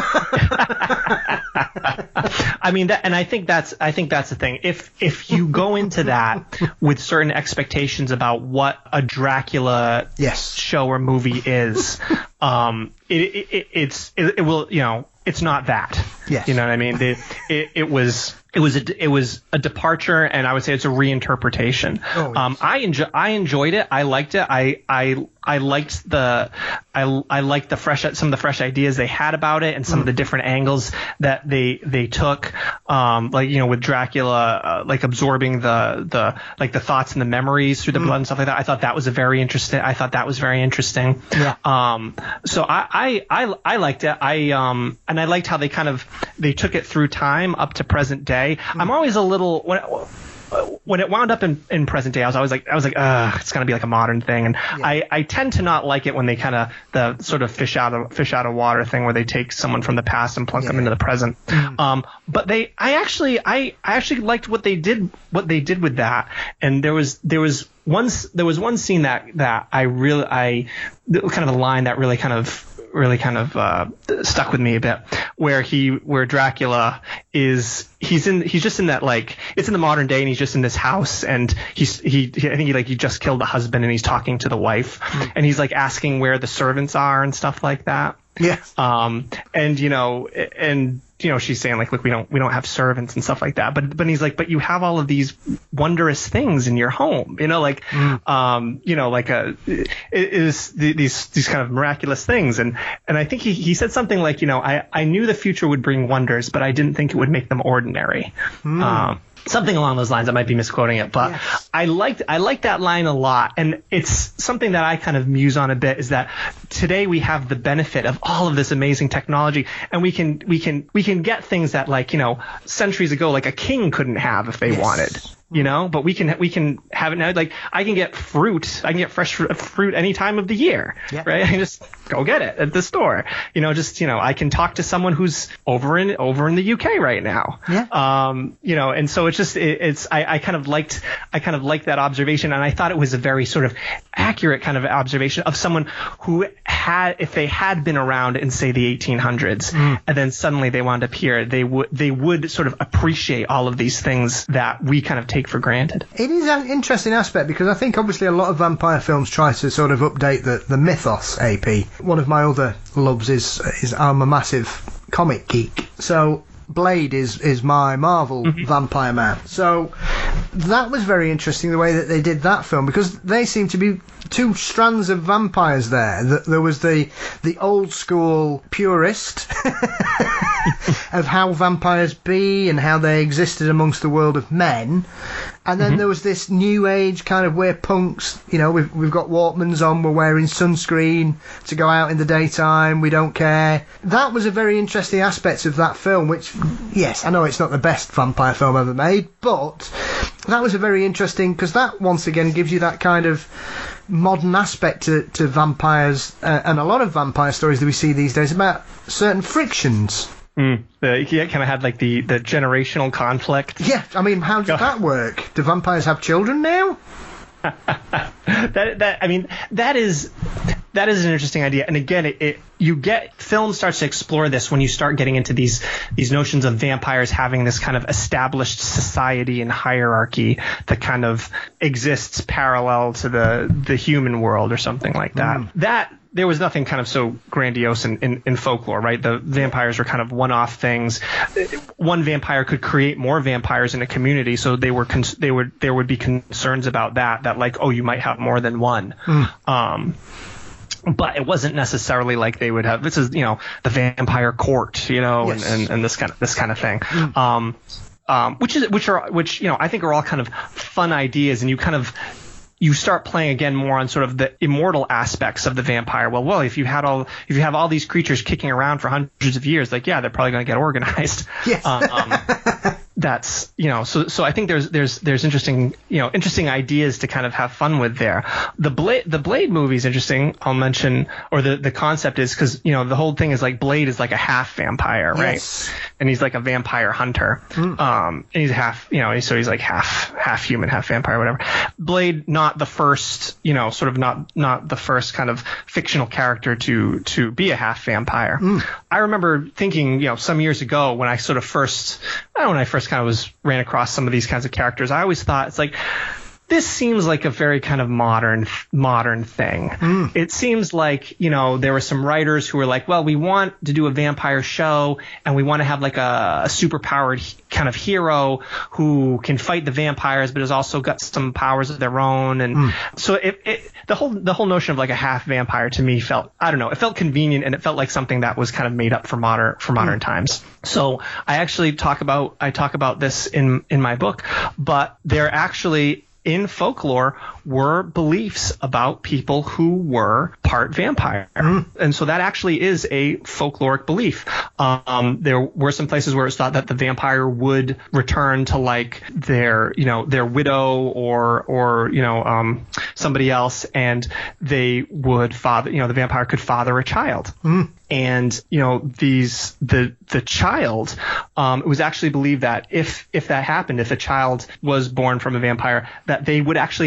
I mean, that, and I think that's I think that's the thing. If if you go into that with certain expectations about what a Dracula yes. show or movie is, um, it, it, it it's it, it will you know it's not that. Yes. You know what I mean? It, it, it was. It was a it was a departure, and I would say it's a reinterpretation. Oh, yes. Um, I enjoy I enjoyed it. I liked it. I I I liked the I I liked the fresh some of the fresh ideas they had about it, and some mm. of the different angles that they they took. Um, like you know, with Dracula, uh, like absorbing the the like the thoughts and the memories through the mm. blood and stuff like that. I thought that was a very interesting. I thought that was very interesting. Yeah. Um. So I I I, I liked it. I um and I liked how they kind of they took it through time up to present day. I'm always a little when when it wound up in, in present day. I was always like I was like, ugh, it's gonna be like a modern thing, and yeah. I, I tend to not like it when they kind of the sort of fish out of fish out of water thing where they take someone from the past and plunk yeah. them into the present. Mm. Um, but they I actually I, I actually liked what they did what they did with that, and there was there was one there was one scene that that I really I kind of a line that really kind of really kind of uh, stuck with me a bit, where he where Dracula is he's in he's just in that, like, it's in the modern day, and he's just in this house, and he's he, he I think he like he just killed the husband, and he's talking to the wife, mm. and he's like asking where the servants are and stuff like that. Yeah. Um. And you know, and you know, she's saying like, look, we don't we don't have servants and stuff like that. But but he's like, but you have all of these wondrous things in your home. You know, like, mm. um, you know, like a it is these these kind of miraculous things. And and I think he he said something like, you know, I I knew the future would bring wonders, but I didn't think it would make them ordinary. Mm. Um. Something along those lines. I might be misquoting it, but yes. I liked I liked that line a lot, and it's something that I kind of muse on a bit. Is that today we have the benefit of all of this amazing technology, and we can we can we can get things that, like, you know, centuries ago, like a king couldn't have if they yes. wanted. You know, but we can we can have it now. Like, I can get fruit, I can get fresh fruit any time of the year, yeah. right? I can just go get it at the store. You know, just you know, I can talk to someone who's over in over in the U K right now. Yeah. Um. You know, and so it's just it, it's I, I kind of liked I kind of liked that observation, and I thought it was a very sort of accurate kind of observation of someone who had, if they had been around in, say, the eighteen hundreds, mm. and then suddenly they wound up here, they would they would sort of appreciate all of these things that we kind of take for granted. It is an interesting aspect, because I think obviously a lot of vampire films try to sort of update the, the mythos, A P. One of my other loves is is I'm a massive comic geek. So Blade is is my Marvel mm-hmm. vampire man. So that was very interesting, the way that they did that film, because they seem to be two strands of vampires there. There was the the old school purist of how vampires be and how they existed amongst the world of men, and then mm-hmm. there was this new age kind of, where punks, you know, we've we've got Walkmans on, we're wearing sunscreen to go out in the daytime, we don't care. That was a very interesting aspect of that film, which, yes, I know it's not the best vampire film ever made, but that was a very interesting, because that once again gives you that kind of modern aspect to, to vampires, uh, and a lot of vampire stories that we see these days about certain frictions. Mm, the, yeah, kind of had like the, the generational conflict. Yeah, I mean, how does that work? Do vampires have children now? that that I mean, that is that is an interesting idea. And again, it, it you get film starts to explore this when you start getting into these these notions of vampires having this kind of established society and hierarchy that kind of exists parallel to the the human world or something like that. Mm. That there was nothing kind of so grandiose in, in, in folklore, right? The vampires were kind of one-off things. One vampire could create more vampires in a community, so they were cons- they would there would be concerns about that. That like, oh, you might have more than one. Mm. Um, but it wasn't necessarily like they would have. This is, you know, the vampire court, you know, yes. and, and, and this kind of this kind of thing. Mm. Um, um, which is which are which you know I think are all kind of fun ideas, and you kind of. You start playing again more on sort of the immortal aspects of the vampire. Well, well, if you had all, if you have all these creatures kicking around for hundreds of years, like, yeah, they're probably going to get organized. Yes. um, that's, you know, so so I think there's there's there's interesting, you know, interesting ideas to kind of have fun with there. The Blade the Blade movie is interesting. I'll mention, or the the concept is, because, you know, the whole thing is like Blade is like a half vampire, right? Yes. And he's like a vampire hunter. Mm. Um, and he's half, you know, so he's like half half human, half vampire, whatever. Blade, not the first, you know, sort of not not the first kind of fictional character to to be a half vampire. Mm. I remember thinking, you know, some years ago when I sort of first, I don't know, when I first kind of was ran across some of these kinds of characters, I always thought, it's like, this seems like a very kind of modern modern thing. Mm. It seems like, you know, there were some writers who were like, well, we want to do a vampire show, and we want to have like a, a superpowered kind of hero who can fight the vampires, but has also got some powers of their own. And mm. so it, it the whole the whole notion of like a half vampire to me felt, I don't know, it felt convenient, and it felt like something that was kind of made up for modern for modern mm. times. So I actually talk about I talk about this in in my book, but they're actually, in folklore, were beliefs about people who were part vampire. Mm. And so that actually is a folkloric belief. Um, there were some places where it's thought that the vampire would return to like their, you know, their widow or, or, you know, um, somebody else, and they would father, you know, the vampire could father a child. Mm. And, you know, these, the, the child, um, it was actually believed that if, if that happened, if a child was born from a vampire, that they would actually have the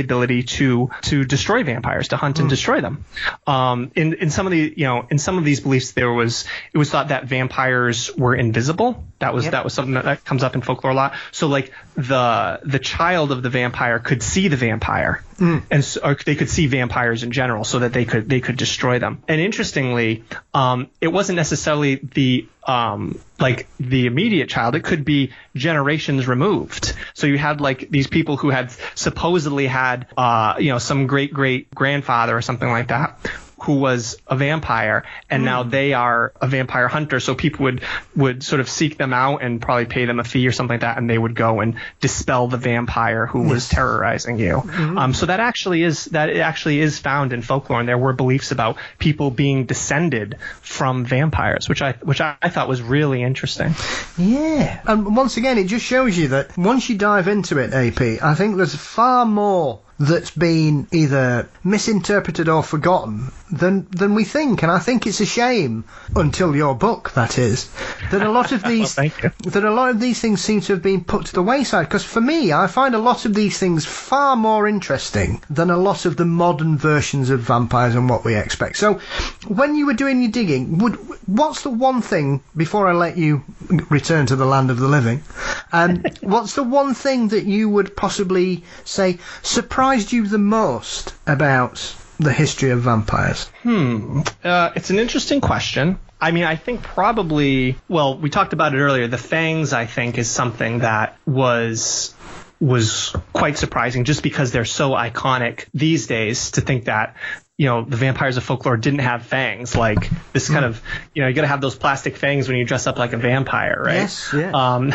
ability to to destroy vampires, to hunt mm. and destroy them. Um, in in some of the you know in some of these beliefs, there was it was thought that vampires were invisible. That was yep. that was something that, that comes up in folklore a lot. So like the the child of the vampire could see the vampire, mm. and so, or they could see vampires in general, so that they could they could destroy them. And interestingly, um, it wasn't necessarily the um, like the immediate child. It could be generations removed. So you had like these people who had supposedly had uh, you know some great great grandfather or something like that, who was a vampire, and mm. now they are a vampire hunter. So people would, would sort of seek them out and probably pay them a fee or something like that, and they would go and dispel the vampire who yes. was terrorizing you. Mm-hmm. Um, so that actually is that it actually is found in folklore, and there were beliefs about people being descended from vampires, which I which I, I thought was really interesting. Yeah, and once again, it just shows you that once you dive into it, A P, I think there's far more that's been either misinterpreted or forgotten than than we think, and I think it's a shame, until your book, that is, that a lot of these well, thank you. that a lot of these things seem to have been put to the wayside. Because for me, I find a lot of these things far more interesting than a lot of the modern versions of vampires and what we expect. So, when you were doing your digging, would what's the one thing, before I let you return to the land of the living, um, what's the one thing that you would possibly say surprised you the most about the history of vampires? Hmm. Uh, it's an interesting question. I mean, I think probably, well, we talked about it earlier. The fangs, I think, is something that was was quite surprising, just because they're so iconic these days, to think that, you know, the vampires of folklore didn't have fangs. Like this kind of, you know, you got to have those plastic fangs when you dress up like a vampire, right? Yes, yeah. Um,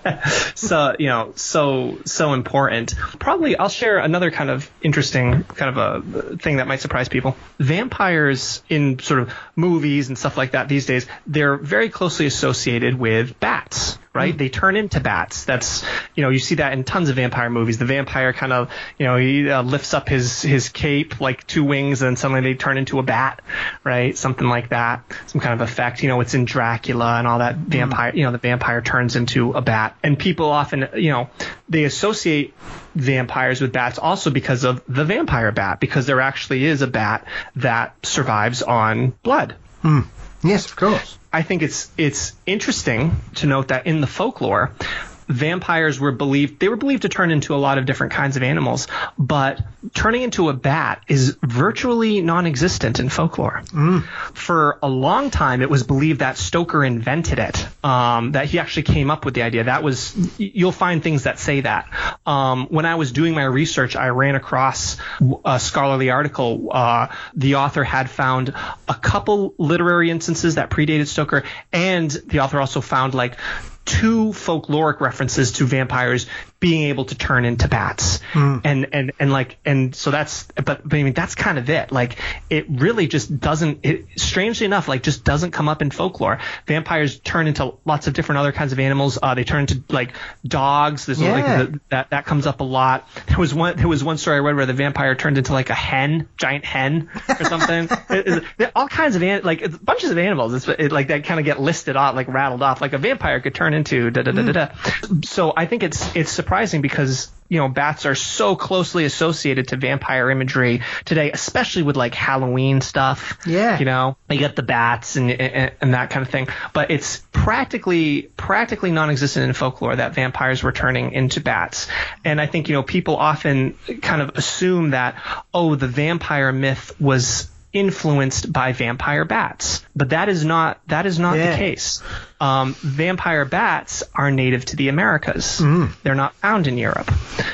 so, you know, so, so important. Probably I'll share another kind of interesting kind of a thing that might surprise people. Vampires in sort of movies and stuff like that these days, they're very closely associated with bats. Right? They turn into bats. That's, you know, you see that in tons of vampire movies. The vampire kind of, you know, he uh, lifts up his, his cape, like two wings, and suddenly they turn into a bat, right? Something like that. Some kind of effect. You know, it's in Dracula and all that vampire, mm. you know, the vampire turns into a bat. And people often, you know, they associate vampires with bats also because of the vampire bat, because there actually is a bat that survives on blood. Mm. Yes, of course. I think it's it's interesting to note that in the folklore, vampires were believed they were believed to turn into a lot of different kinds of animals, but turning into a bat is virtually non-existent in folklore. Mm. For a long time, it was believed that Stoker invented it, um, that he actually came up with the idea. That was, you'll find things that say that. Um, when I was doing my research, I ran across a scholarly article. Uh, the author had found a couple literary instances that predated Stoker, and the author also found like two folkloric references to vampires being able to turn into bats. Mm. And, and, and like, and so that's, but, but I mean, that's kind of it. Like, it really just doesn't, it, strangely enough, like, just doesn't come up in folklore. Vampires turn into lots of different other kinds of animals. Uh, they turn into like dogs. There's yeah. like the, that, that comes up a lot. There was one, there was one story I read where the vampire turned into like a hen, giant hen or something. it, it, all kinds of, an, like, bunches of animals. It's it, like that kind of get listed off, like rattled off, like a vampire could turn into da da da da da. Mm. So I think it's, it's surprising because, you know, bats are so closely associated to vampire imagery today, especially with like Halloween stuff. Yeah. You know, you get the bats and, and and that kind of thing. But it's practically practically non-existent in folklore that vampires were turning into bats. And I think, you know, people often kind of assume that, oh, the vampire myth was influenced by vampire bats, but that is not that is not yeah. the case. Um, vampire bats are native to the Americas. Mm. They're not found in Europe,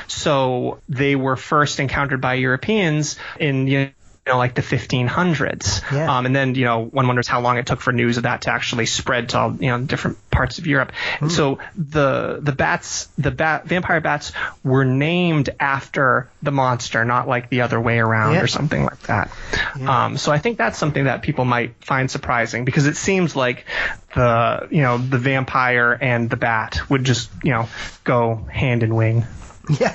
so they were first encountered by Europeans in you know like the fifteen hundreds. Yeah. Um, and then you know one wonders how long it took for news of that to actually spread to all you know different parts of Europe. Mm. So the the bats the bat vampire bats were named after the monster, not like the other way around yeah. or something like that. Yeah. Um, so I think that's something that people might find surprising, because it seems like the you know the vampire and the bat would just you know go hand in wing. Yeah,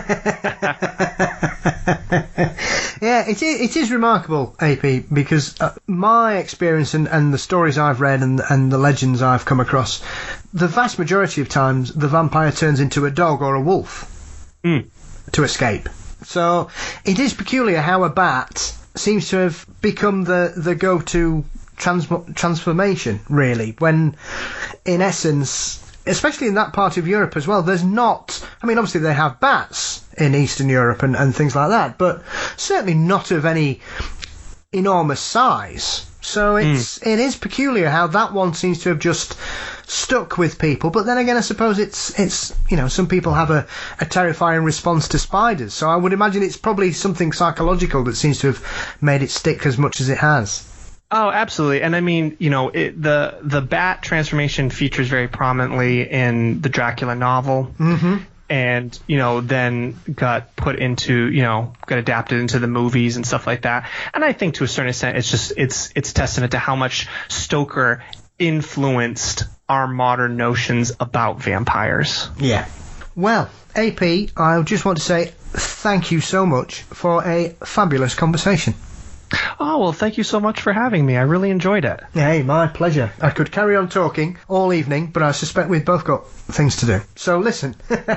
yeah. It is. It is remarkable, A P, because uh, my experience and, and the stories I've read and and the legends I've come across, the vast majority of times the vampire turns into a dog or a wolf mm. to escape. So it is peculiar how a bat seems to have become the, the go-to trans- transformation, really, when in essence, especially in that part of Europe as well, there's not, I mean, obviously they have bats in Eastern Europe and, and things like that, but certainly not of any enormous size. So it's mm. it is peculiar how that one seems to have just stuck with people. But then again, I suppose it's it's you know, some people have a, a terrifying response to spiders. So I would imagine it's probably something psychological that seems to have made it stick as much as it has. Oh, absolutely. And I mean, you know, it, the the bat transformation features very prominently in the Dracula novel. Mm-hmm. And, you know, then got put into, you know, got adapted into the movies and stuff like that. And I think to a certain extent, it's just, it's, it's testament to how much Stoker influenced our modern notions about vampires. Yeah. Well, A P, I just want to say thank you so much for a fabulous conversation. Oh, well, thank you so much for having me. I really enjoyed it. Hey, my pleasure. I could carry on talking all evening, but I suspect we've both got things to do. So listen,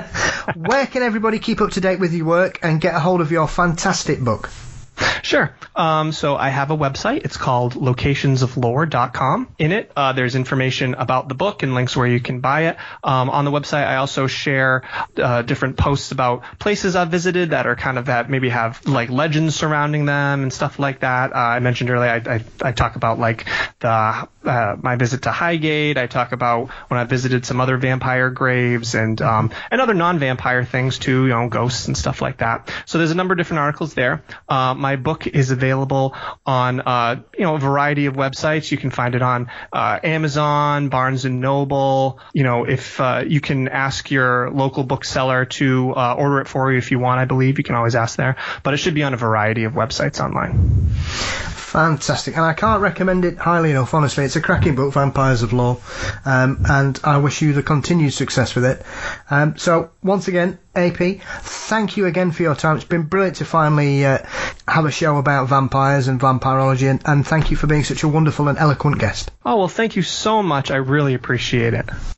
where can everybody keep up to date with your work and get a hold of your fantastic book? Sure. Um, so I have a website. It's called locations of lore dot com. In it, uh, there's information about the book and links where you can buy it. Um, on the website, I also share uh, different posts about places I've visited that are kind of that maybe have like legends surrounding them and stuff like that. Uh, I mentioned earlier, I, I, I talk about like the uh, my visit to Highgate. I talk about when I visited some other vampire graves and um, and other non-vampire things too, you know, ghosts and stuff like that. So there's a number of different articles there. Um, My book is available on, uh, you know, a variety of websites. You can find it on uh, Amazon, Barnes and Noble. You know, if uh, you can ask your local bookseller to uh, order it for you if you want, I believe. You can always ask there. But it should be on a variety of websites online. Fantastic. And I can't recommend it highly enough, honestly. It's a cracking book, Vampires of Lore. Um, and I wish you the continued success with it. Um, so, once again, A P, thank you again for your time. It's been brilliant to finally uh, have a show about vampires and vampirology, and, and thank you for being such a wonderful and eloquent guest. Oh, well, thank you so much. I really appreciate it.